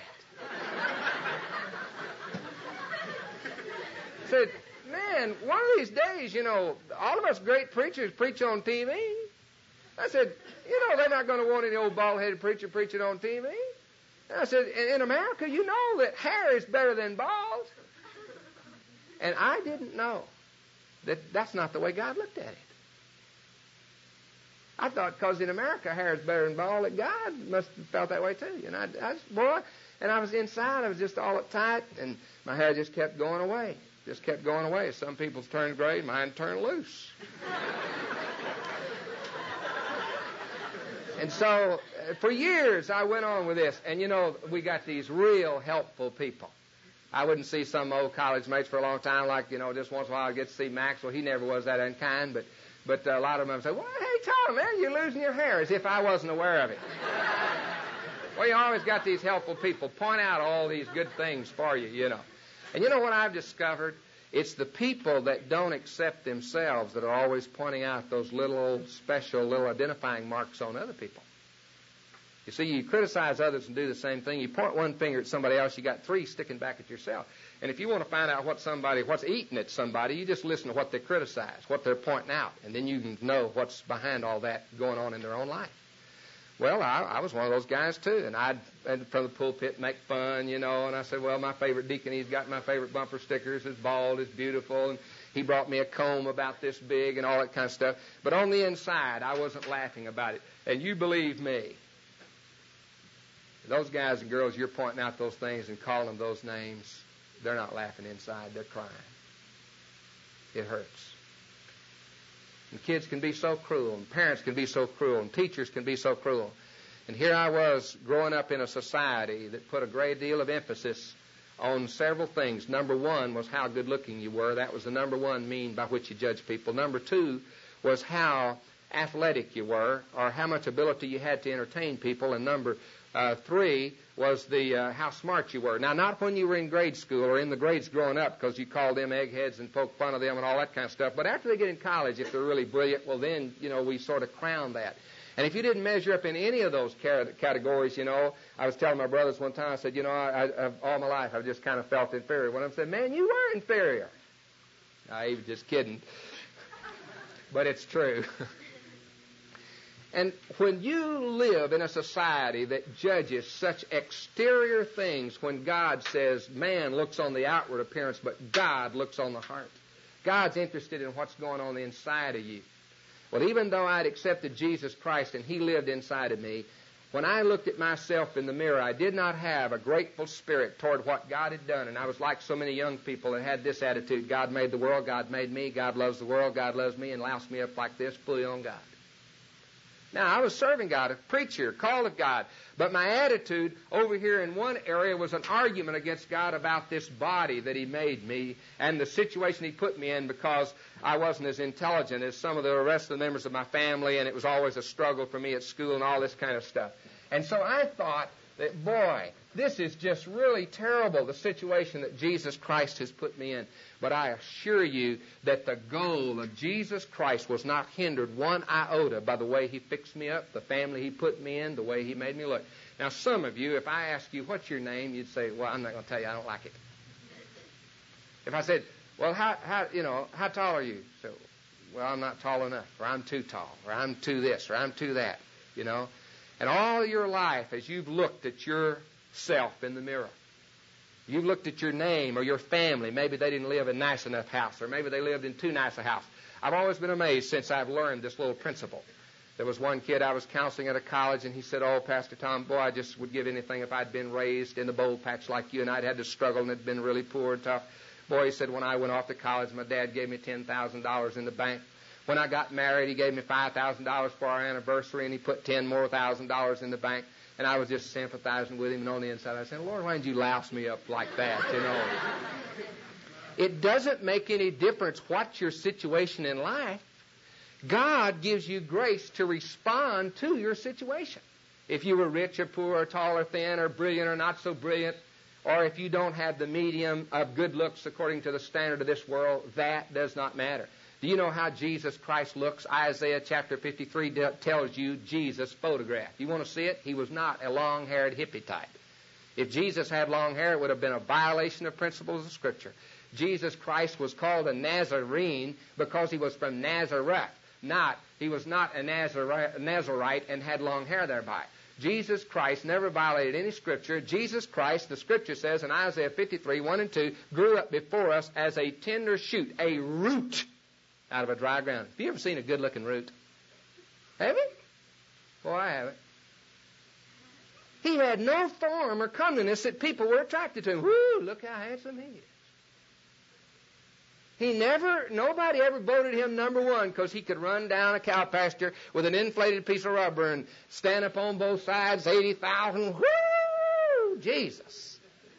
I said, man, one of these days, you know, all of us great preachers preach on T V. I said, you know, they're not going to want any old bald-headed preacher preaching on T V. And I said, in America, you know that hair is better than bald. And I didn't know that that's not the way God looked at it. I thought because in America hair is better than bald, that God must have felt that way too. And I, I just, boy, and I was inside, I was just all uptight, and my hair just kept going away. Just kept going away. Some people's turned gray, mine turned loose. And so uh, for years I went on with this. And, you know, we got these real helpful people. I wouldn't see some old college mates for a long time, like, you know, just once in a while I'd get to see Max. Well, he never was that unkind, but but uh, a lot of them would say, well, hey, Tom, man, you're losing your hair, as if I wasn't aware of it. Well, you always got these helpful people point out all these good things for you, you know. And you know what I've discovered? It's the people that don't accept themselves that are always pointing out those little special, little identifying marks on other people. You see, you criticize others and do the same thing. You point one finger at somebody else, you got three sticking back at yourself. And if you want to find out what somebody, what's eating at somebody, you just listen to what they criticize, what they're pointing out, and then you can know what's behind all that going on in their own life. Well, I, I was one of those guys, too, and I'd, and from the pulpit, make fun, you know, and I said, well, my favorite deacon, he's got my favorite bumper stickers, it's bald, it's beautiful, and he brought me a comb about this big and all that kind of stuff. But on the inside, I wasn't laughing about it. And you believe me, those guys and girls, you're pointing out those things and calling them those names, they're not laughing inside, they're crying. It hurts. And kids can be so cruel, and parents can be so cruel, and teachers can be so cruel. And here I was growing up in a society that put a great deal of emphasis on several things. Number one was how good-looking you were. That was the number one mean by which you judge people. Number two was how athletic you were, or how much ability you had to entertain people. And number uh, three was the uh, how smart you were. Now, not when you were in grade school or in the grades growing up, because you called them eggheads and poke fun of them and all that kind of stuff. But after they get in college, if they're really brilliant, well, then, you know, we sort of crown that. And if you didn't measure up in any of those categories, you know, I was telling my brothers one time, I said, you know, I, I, all my life I've just kind of felt inferior. One of them said, man, you were inferior. I was just kidding. But it's true. And when you live in a society that judges such exterior things, when God says man looks on the outward appearance, but God looks on the heart. God's interested in what's going on inside of you. Well, even though I'd accepted Jesus Christ and He lived inside of me, when I looked at myself in the mirror, I did not have a grateful spirit toward what God had done. And I was like so many young people that had this attitude: God made the world, God made me, God loves the world, God loves me, and loused me up like this, fully on God. Now, I was serving God, a preacher, called of God, but my attitude over here in one area was an argument against God about this body that He made me and the situation He put me in, because I wasn't as intelligent as some of the rest of the members of my family, and it was always a struggle for me at school and all this kind of stuff. And so I thought that, boy, this is just really terrible, the situation that Jesus Christ has put me in. But I assure you that the goal of Jesus Christ was not hindered one iota by the way He fixed me up, the family He put me in, the way He made me look. Now, some of you, if I ask you, what's your name, you'd say, well, I'm not going to tell you, I don't like it. If I said, well, how, how, you know, how tall are you? So, well, I'm not tall enough, or I'm too tall, or I'm too this, or I'm too that, you know. And all your life, as you've looked at yourself in the mirror, you've looked at your name or your family. Maybe they didn't live in a nice enough house, or maybe they lived in too nice a house. I've always been amazed since I've learned this little principle. There was one kid I was counseling at a college, and he said, oh, Pastor Tom, boy, I just would give anything if I'd been raised in the bowl patch like you, and I'd had to struggle and had been really poor and tough. Boy, he said, when I went off to college, my dad gave me ten thousand dollars in the bank. When I got married, he gave me five thousand dollars for our anniversary, and he put ten more thousand dollars in the bank. And I was just sympathizing with him, and on the inside I said, Lord, why didn't you louse me up like that, you know? It doesn't make any difference what your situation in life. God gives you grace to respond to your situation. If you were rich or poor or tall or thin or brilliant or not so brilliant, or if you don't have the medium of good looks according to the standard of this world, that does not matter. Do you know how Jesus Christ looks? Isaiah chapter fifty-three tells you Jesus' photograph. You want to see it? He was not a long-haired hippie type. If Jesus had long hair, it would have been a violation of principles of Scripture. Jesus Christ was called a Nazarene because He was from Nazareth. Not, He was not a Nazarite, Nazarite and had long hair thereby. Jesus Christ never violated any Scripture. Jesus Christ, the Scripture says in Isaiah fifty-three, one and two, grew up before us as a tender shoot, a root out of a dry ground. Have you ever seen a good-looking root? Have you? Well, I haven't. He had no form or comeliness that people were attracted to him. Whoo, look how handsome he is. He never, nobody ever voted him number one because he could run down a cow pasture with an inflated piece of rubber and stand up on both sides, eighty thousand. Whoo, Jesus.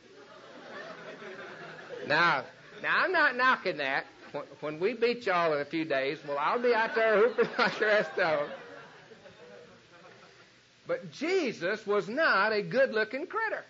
Now, now I'm not knocking that. When we beat y'all in a few days, well, I'll be out there hooping like the rest of them. But Jesus was not a good-looking critter.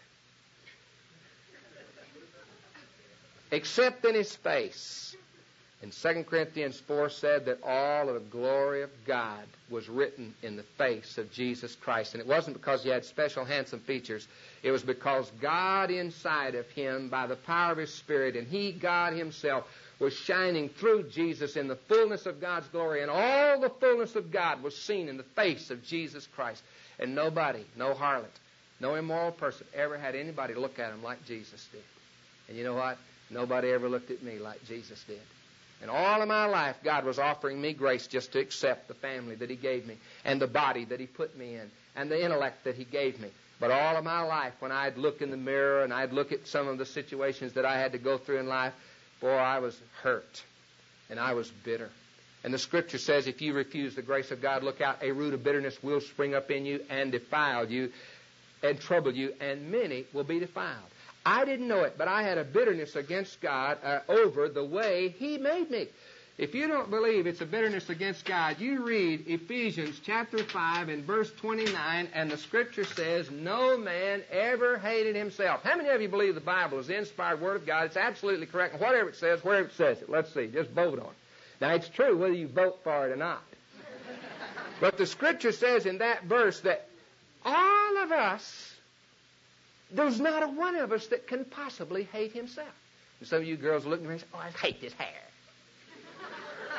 Except in His face. And Second Corinthians four said that all of the glory of God was written in the face of Jesus Christ. And it wasn't because He had special handsome features. It was because God inside of Him, by the power of His Spirit, and He, God Himself, was shining through Jesus in the fullness of God's glory. And all the fullness of God was seen in the face of Jesus Christ. And nobody, no harlot, no immoral person ever had anybody look at Him like Jesus did. And you know what? Nobody ever looked at me like Jesus did. And all of my life, God was offering me grace just to accept the family that He gave me, and the body that He put me in, and the intellect that He gave me. But all of my life, when I'd look in the mirror and I'd look at some of the situations that I had to go through in life, boy, I was hurt, and I was bitter. And the Scripture says if you refuse the grace of God, look out, a root of bitterness will spring up in you and defile you and trouble you, and many will be defiled. I didn't know it, but I had a bitterness against God uh, over the way He made me. If you don't believe it's a bitterness against God, you read Ephesians chapter five and verse twenty-nine, and the Scripture says, no man ever hated himself. How many of you believe the Bible is the inspired Word of God? It's absolutely correct. And whatever it says, wherever it says it, let's see, just vote on it. Now, it's true whether you vote for it or not. But the Scripture says in that verse that all of us, there's not a one of us that can possibly hate himself. And some of you girls look at me and say, oh, I hate this hair.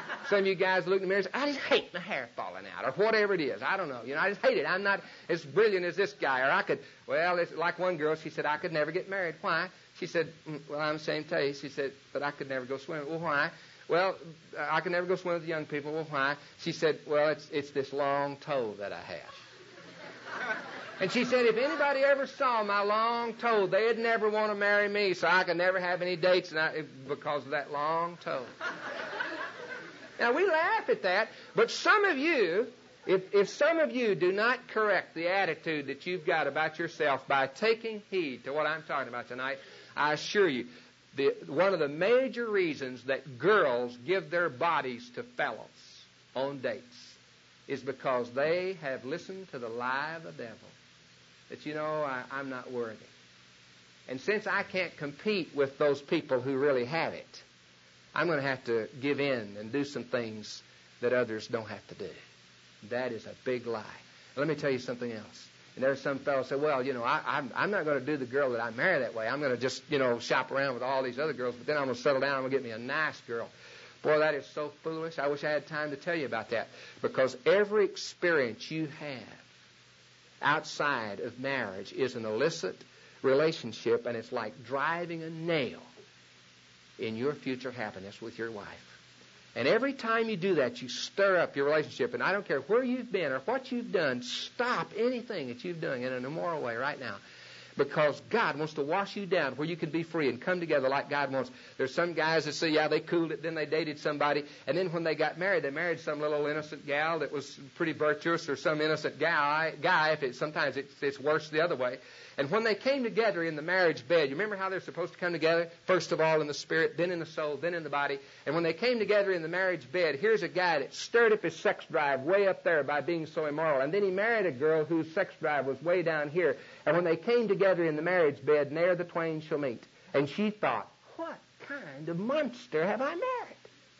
Some of you guys look in the mirror and say, I just hate my hair falling out, or whatever it is. I don't know. You know, I just hate it. I'm not as brilliant as this guy. Or I could, well, it's like one girl, she said, I could never get married. Why? She said, mm, well, I'm the same taste. She said, but I could never go swimming. Well, why? Well, I could never go swimming with young people. Well, why? She said, well, it's it's this long toe that I have. And she said, if anybody ever saw my long toe, they'd never want to marry me, so I could never have any dates and I, because of that long toe. Now, we laugh at that, but some of you, if, if some of you do not correct the attitude that you've got about yourself by taking heed to what I'm talking about tonight, I assure you, the, one of the major reasons that girls give their bodies to fellows on dates is because they have listened to the lie of the devil. That, you know, I, I'm not worthy. And since I can't compete with those people who really have it, I'm going to have to give in and do some things that others don't have to do. That is a big lie. Let me tell you something else. And there's some fellow say, well, you know, I, I'm, I'm not going to do the girl that I marry that way. I'm going to just, you know, shop around with all these other girls, but then I'm going to settle down and I'm going to get me a nice girl. Boy, that is so foolish. I wish I had time to tell you about that. Because every experience you have outside of marriage is an illicit relationship, and it's like driving a nail in your future happiness with your wife. And every time you do that, you stir up your relationship. And I don't care where you've been or what you've done, stop anything that you've done in an immoral way right now. Because God wants to wash you down where you can be free and come together like God wants. There's some guys that say, yeah, they cooled it, then they dated somebody, and then when they got married, they married some little innocent gal that was pretty virtuous, or some innocent guy. guy. If it, sometimes it's, it's worse the other way. And when they came together in the marriage bed, you remember how they're supposed to come together? First of all in the spirit, then in the soul, then in the body. And when they came together in the marriage bed, here's a guy that stirred up his sex drive way up there by being so immoral. And then he married a girl whose sex drive was way down here. And when they came together in the marriage bed, ne'er the twain shall meet. And she thought, what kind of monster have I married?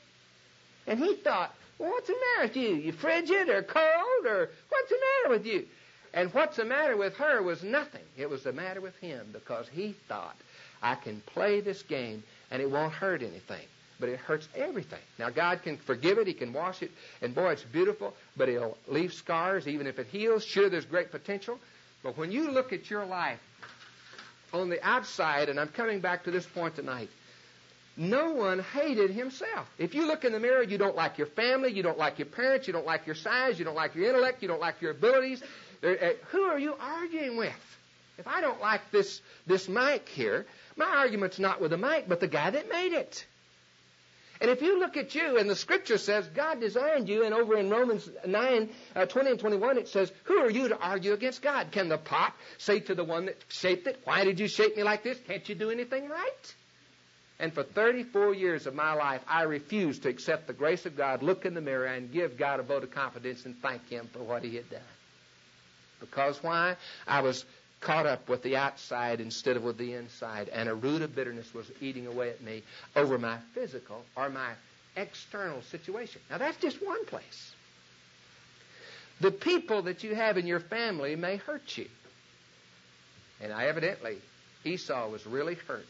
And he thought, well, what's the matter with you? You frigid or cold, or what's the matter with you? And what's the matter with her was nothing. It was the matter with him, because he thought, I can play this game and it won't hurt anything. But it hurts everything. Now, God can forgive it. He can wash it. And boy, it's beautiful, but it'll leave scars even if it heals. Sure, there's great potential. But when you look at your life on the outside, and I'm coming back to this point tonight, no one hated himself. If you look in the mirror, you don't like your family, you don't like your parents, you don't like your size, you don't like your intellect, you don't like your abilities. Uh, who are you arguing with? If I don't like this, this mic here, my argument's not with the mic, but the guy that made it. And if you look at you, and the Scripture says God designed you, and over in Romans nine, uh, twenty and twenty-one, it says, who are you to argue against God? Can the pot say to the one that shaped it, why did you shape me like this? Can't you do anything right? And for thirty-four years of my life, I refused to accept the grace of God, look in the mirror, and give God a vote of confidence and thank Him for what He had done. Because why? I was caught up with the outside instead of with the inside, and a root of bitterness was eating away at me over my physical or my external situation. Now, that's just one place. The people that you have in your family may hurt you. And I evidently, Esau was really hurt.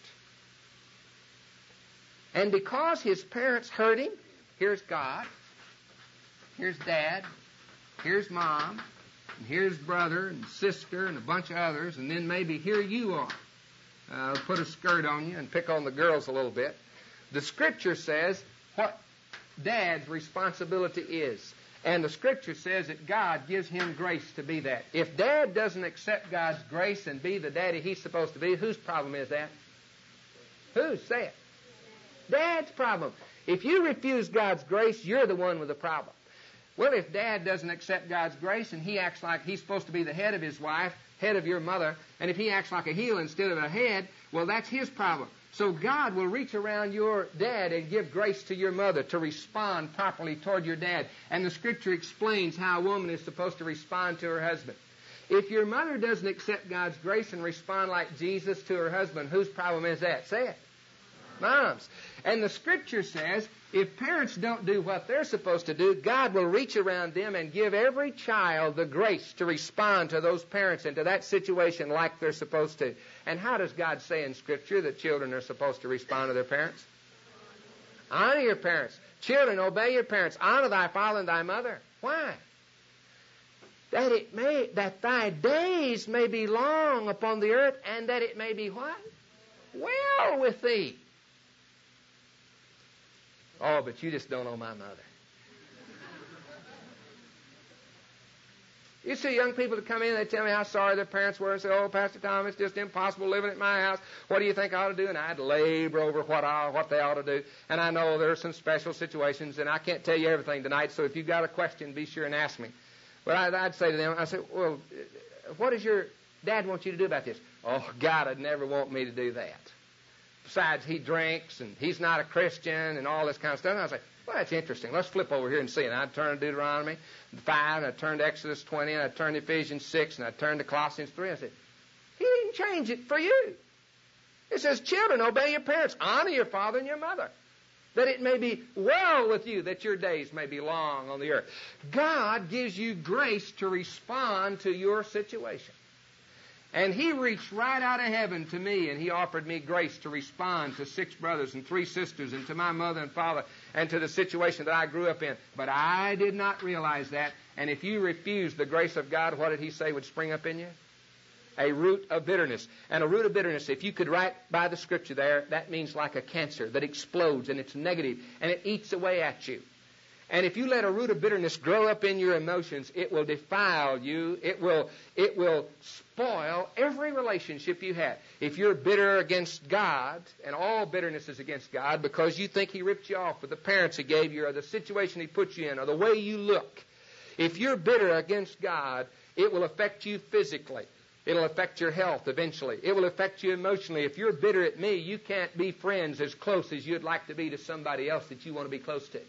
And because his parents hurt him, here's God, here's Dad, here's Mom, and here's brother and sister and a bunch of others, and then maybe here you are. Uh, put a skirt on you and pick on the girls a little bit. The Scripture says what Dad's responsibility is. And the Scripture says that God gives him grace to be that. If Dad doesn't accept God's grace and be the daddy he's supposed to be, whose problem is that? Whose? Say it. Dad's problem. If you refuse God's grace, you're the one with the problem. Well, if Dad doesn't accept God's grace and he acts like he's supposed to be the head of his wife, head of your mother, and if he acts like a heel instead of a head, well, that's his problem. So God will reach around your dad and give grace to your mother to respond properly toward your dad. And the Scripture explains how a woman is supposed to respond to her husband. If your mother doesn't accept God's grace and respond like Jesus to her husband, whose problem is that? Say it. Mom's. And the Scripture says if parents don't do what they're supposed to do, God will reach around them and give every child the grace to respond to those parents and to that situation like they're supposed to. And how does God say in Scripture that children are supposed to respond to their parents? Honor your parents. Children, obey your parents. Honor thy father and thy mother. Why? That it may, that thy days may be long upon the earth, and that it may be what? Well with thee. Oh, but you just don't know my mother. You see young people that come in and they tell me how sorry their parents were and say, oh, Pastor Tom, it's just impossible living at my house. What do you think I ought to do? And I'd labor over what I, what they ought to do. And I know there are some special situations, and I can't tell you everything tonight, so if you've got a question, be sure and ask me. But I'd, I'd say to them, I say, well, what does your dad want you to do about this? Oh, God would never want me to do that. Besides, he drinks, and he's not a Christian, and all this kind of stuff. And I say, well, that's interesting. Let's flip over here and see. And I'd turn to Deuteronomy five, and I'd turn to Exodus twenty, and I'd turn to Ephesians six, and I'd turn to Colossians three. I said, he didn't change it for you. It says, children, obey your parents. Honor your father and your mother, that it may be well with you, that your days may be long on the earth. God gives you grace to respond to your situation. And he reached right out of heaven to me, and he offered me grace to respond to six brothers and three sisters, and to my mother and father, and to the situation that I grew up in. But I did not realize that. And if you refuse the grace of God, what did he say would spring up in you? A root of bitterness. And a root of bitterness, if you could write by the scripture there, that means like a cancer that explodes, and it's negative, and it eats away at you. And if you let a root of bitterness grow up in your emotions, it will defile you. It will, it will spoil every relationship you have. If you're bitter against God, and all bitterness is against God because you think he ripped you off with the parents he gave you, or the situation he put you in, or the way you look. If you're bitter against God, it will affect you physically. It'll affect your health eventually. It will affect you emotionally. If you're bitter at me, you can't be friends as close as you'd like to be to somebody else that you want to be close to.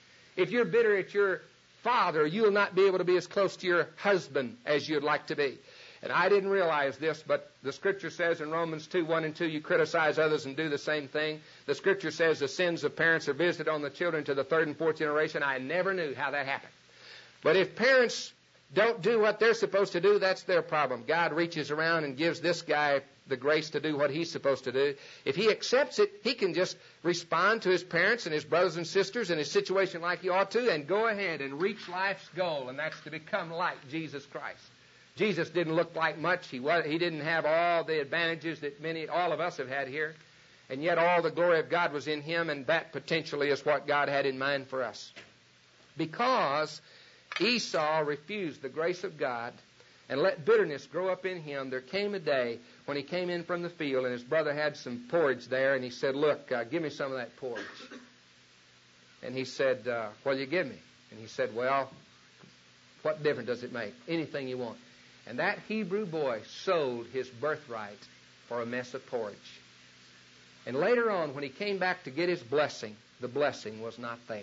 If you're bitter at your father, you'll not be able to be as close to your husband as you'd like to be. And I didn't realize this, but the Scripture says in Romans two, one and two, you criticize others and do the same thing. The Scripture says the sins of parents are visited on the children to the third and fourth generation. I never knew how that happened. But if parents don't do what they're supposed to do, that's their problem. God reaches around and gives this guy the grace to do what he's supposed to do. If he accepts it, he can just respond to his parents and his brothers and sisters in his situation like he ought to, and go ahead and reach life's goal, and that's to become like Jesus Christ. Jesus didn't look like much. He was, he didn't have all the advantages that many, all of us have had here, and yet all the glory of God was in him, and that potentially is what God had in mind for us. Because Esau refused the grace of God and let bitterness grow up in him, there came a day when he came in from the field and his brother had some porridge there, and he said, look, uh, give me some of that porridge. And he said, uh, what'll you give me? And he said, well, what difference does it make? Anything you want. And that Hebrew boy sold his birthright for a mess of porridge. And later on, when he came back to get his blessing, the blessing was not there.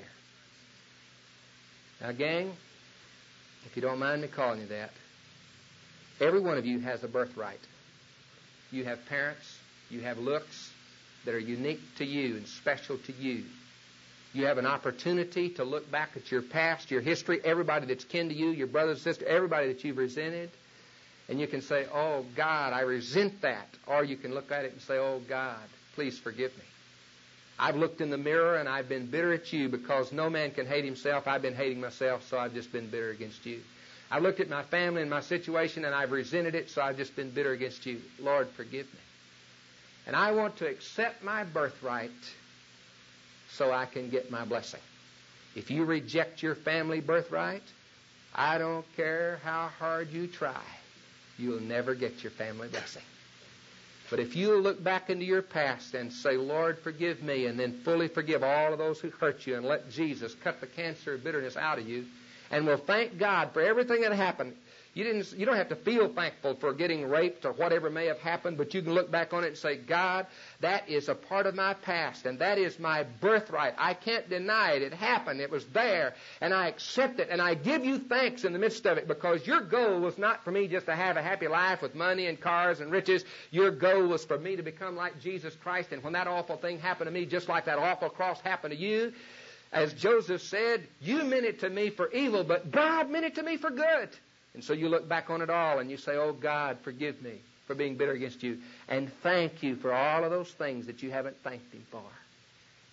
Now, gang, if you don't mind me calling you that, every one of you has a birthright. You have parents, you have looks that are unique to you and special to you. You have an opportunity to look back at your past, your history, everybody that's kin to you, your brother and sister, everybody that you've resented, and you can say, oh, God, I resent that. Or you can look at it and say, oh, God, please forgive me. I've looked in the mirror and I've been bitter at you because no man can hate himself. I've been hating myself, so I've just been bitter against you. I've looked at my family and my situation and I've resented it, so I've just been bitter against you. Lord, forgive me. And I want to accept my birthright so I can get my blessing. If you reject your family birthright, I don't care how hard you try, you'll never get your family blessing. But if you'll look back into your past and say, Lord, forgive me, and then fully forgive all of those who hurt you and let Jesus cut the cancer of bitterness out of you, and will thank God for everything that happened. You didn't, you don't have to feel thankful for getting raped or whatever may have happened, but you can look back on it and say, God, that is a part of my past, and that is my birthright. I can't deny it. It happened. It was there, and I accept it, and I give you thanks in the midst of it, because your goal was not for me just to have a happy life with money and cars and riches. Your goal was for me to become like Jesus Christ, and when that awful thing happened to me, just like that awful cross happened to you, as Joseph said, you meant it to me for evil, but God meant it to me for good. And so you look back on it all and you say, oh, God, forgive me for being bitter against you. And thank you for all of those things that you haven't thanked him for.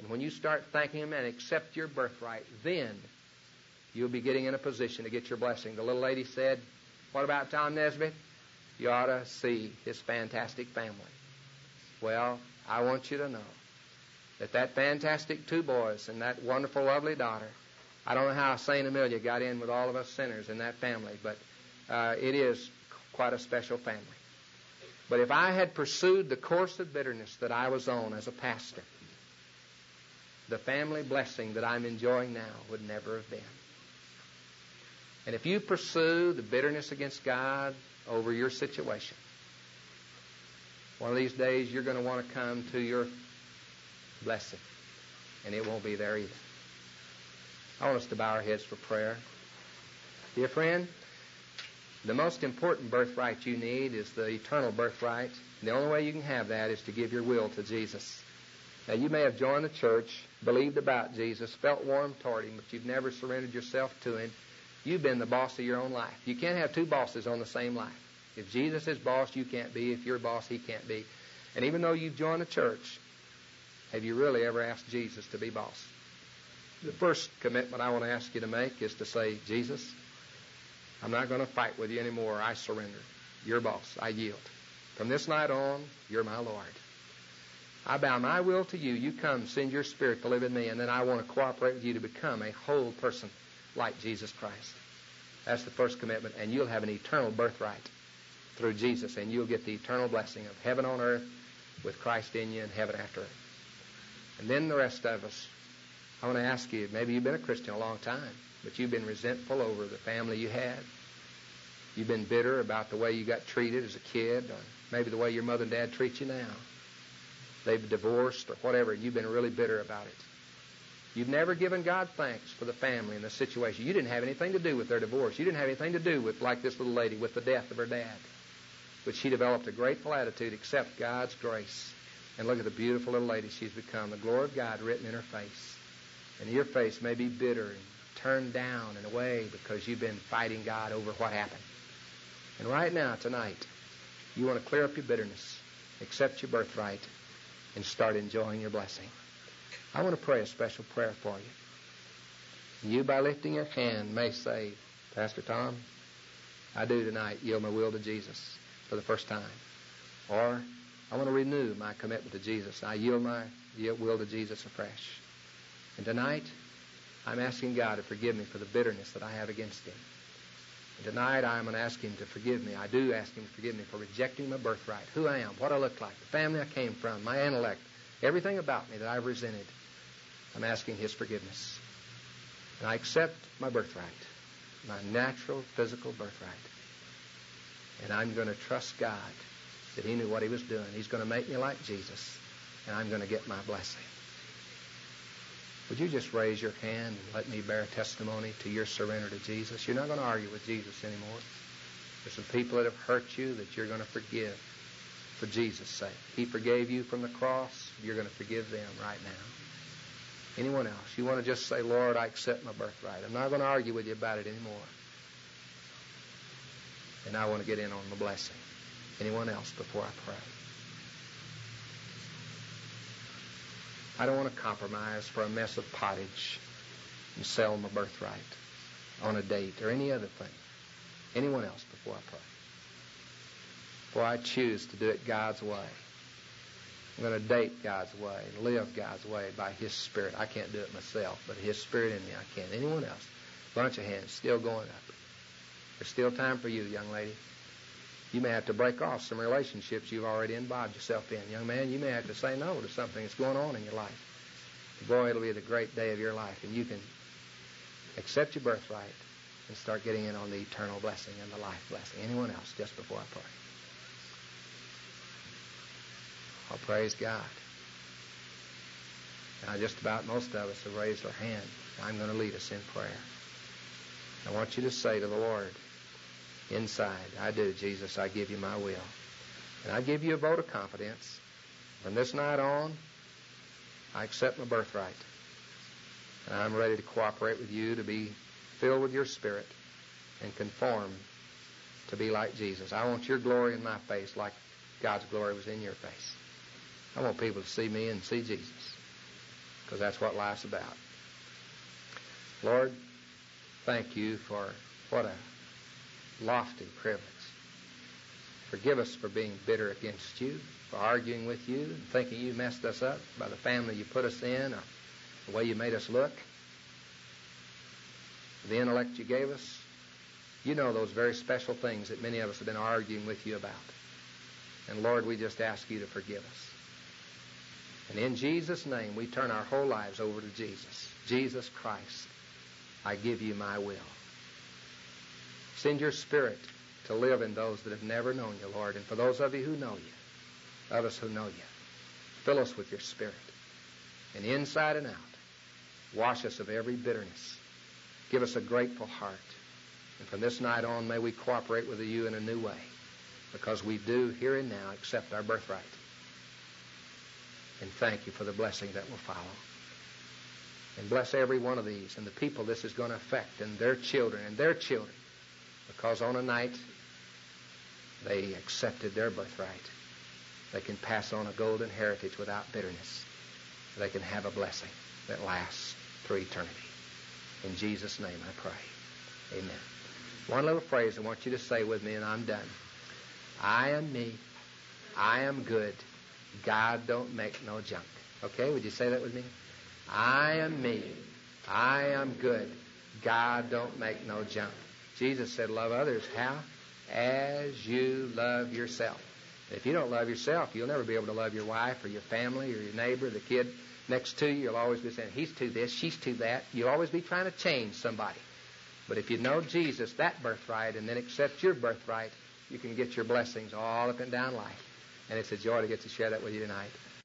And when you start thanking Him and accept your birthright, then you'll be getting in a position to get your blessing. The little lady said, what about Tom Nesbitt? You ought to see his fantastic family. Well, I want you to know that that fantastic two boys and that wonderful, lovely daughter, I don't know how Saint Amelia got in with all of us sinners in that family, but uh, it is quite a special family. But if I had pursued the course of bitterness that I was on as a pastor, the family blessing that I'm enjoying now would never have been. And if you pursue the bitterness against God over your situation, one of these days you're going to want to come to your blessing, and it won't be there either. I want us to bow our heads for prayer. Dear friend, the most important birthright you need is the eternal birthright. And the only way you can have that is to give your will to Jesus. Now, you may have joined the church, believed about Jesus, felt warm toward Him, but you've never surrendered yourself to Him. You've been the boss of your own life. You can't have two bosses on the same life. If Jesus is boss, you can't be. If you're boss, He can't be. And even though you've joined the church, have you really ever asked Jesus to be boss? The first commitment I want to ask you to make is to say, Jesus, I'm not going to fight with you anymore. I surrender. You're boss. I yield. From this night on, you're my Lord. I bow my will to you. You come, send your Spirit to live in me, and then I want to cooperate with you to become a whole person like Jesus Christ. That's the first commitment, and you'll have an eternal birthright through Jesus, and you'll get the eternal blessing of heaven on earth with Christ in you and heaven after earth. And then the rest of us, I want to ask you, maybe you've been a Christian a long time, but you've been resentful over the family you had. You've been bitter about the way you got treated as a kid, or maybe the way your mother and dad treat you now. They've divorced or whatever, and you've been really bitter about it. You've never given God thanks for the family and the situation. You didn't have anything to do with their divorce. You didn't have anything to do with, like this little lady, with the death of her dad. But she developed a grateful attitude, accept God's grace. And look at the beautiful little lady she's become, the glory of God written in her face. And your face may be bitter and turned down in a way because you've been fighting God over what happened. And right now, tonight, you want to clear up your bitterness, accept your birthright, and start enjoying your blessing. I want to pray a special prayer for you. You, by lifting your hand, may say, Pastor Tom, I do tonight yield my will to Jesus for the first time. Or, I want to renew my commitment to Jesus. I yield my will to Jesus afresh. And tonight, I'm asking God to forgive me for the bitterness that I have against Him. And tonight, I'm going to ask Him to forgive me. I do ask Him to forgive me for rejecting my birthright, who I am, what I look like, the family I came from, my intellect, everything about me that I've resented. I'm asking His forgiveness. And I accept my birthright, my natural, physical birthright. And I'm going to trust God that He knew what He was doing. He's going to make me like Jesus, and I'm going to get my blessing. Would you just raise your hand and let me bear testimony to your surrender to Jesus? You're not going to argue with Jesus anymore. There's some people that have hurt you that you're going to forgive for Jesus' sake. He forgave you from the cross. You're going to forgive them right now. Anyone else? You want to just say, Lord, I accept my birthright. I'm not going to argue with you about it anymore. And I want to get in on the blessing. Anyone else before I pray? I don't want to compromise for a mess of pottage and sell my birthright on a date or any other thing. Anyone else before I pray? For I choose to do it God's way. I'm going to date God's way and live God's way by His Spirit. I can't do it myself, but His Spirit in me, I can. Anyone else? Bunch of hands still going up. There's still time for you, young lady. You may have to break off some relationships you've already involved yourself in. Young man, you may have to say no to something that's going on in your life. Boy, it'll be the great day of your life, and you can accept your birthright and start getting in on the eternal blessing and the life blessing. Anyone else, just before I pray? Oh, praise God. Now, just about most of us have raised our hand. I'm going to lead us in prayer. I want you to say to the Lord, inside, I do, Jesus, I give you my will. And I give you a vote of confidence. From this night on, I accept my birthright. And I'm ready to cooperate with you to be filled with your Spirit and conform to be like Jesus. I want your glory in my face like God's glory was in your face. I want people to see me and see Jesus. because that's what life's about. Lord, thank you for what a lofty privilege. Forgive us for being bitter against you, for arguing with you, and thinking you messed us up by the family you put us in or the way you made us look, the intellect you gave us. You know those very special things that many of us have been arguing with you about. And Lord, we just ask you to forgive us. And in Jesus' name, we turn our whole lives over to Jesus. Jesus Christ, I give you my will. Send your Spirit to live in those that have never known you, Lord. And for those of you who know you, of us who know you, fill us with your Spirit. And inside and out, wash us of every bitterness. Give us a grateful heart. And from this night on, may we cooperate with you in a new way, because we do here and now accept our birthright. And thank you for the blessing that will follow. And bless every one of these and the people this is going to affect, and their children and their children, because on a night they accepted their birthright. They can pass on a golden heritage without bitterness. They can have a blessing that lasts through eternity. In Jesus' name I pray. Amen. One little phrase I want you to say with me, and I'm done. I am me. I am good. God don't make no junk. Okay, would you say that with me? I am me. I am good. God don't make no junk. Jesus said, love others. How? As you love yourself. If you don't love yourself, you'll never be able to love your wife or your family or your neighbor, the kid next to you. You'll always be saying, he's to this, she's to that. You'll always be trying to change somebody. But if you know Jesus, that birthright, and then accept your birthright, you can get your blessings all up and down life. And it's a joy to get to share that with you tonight.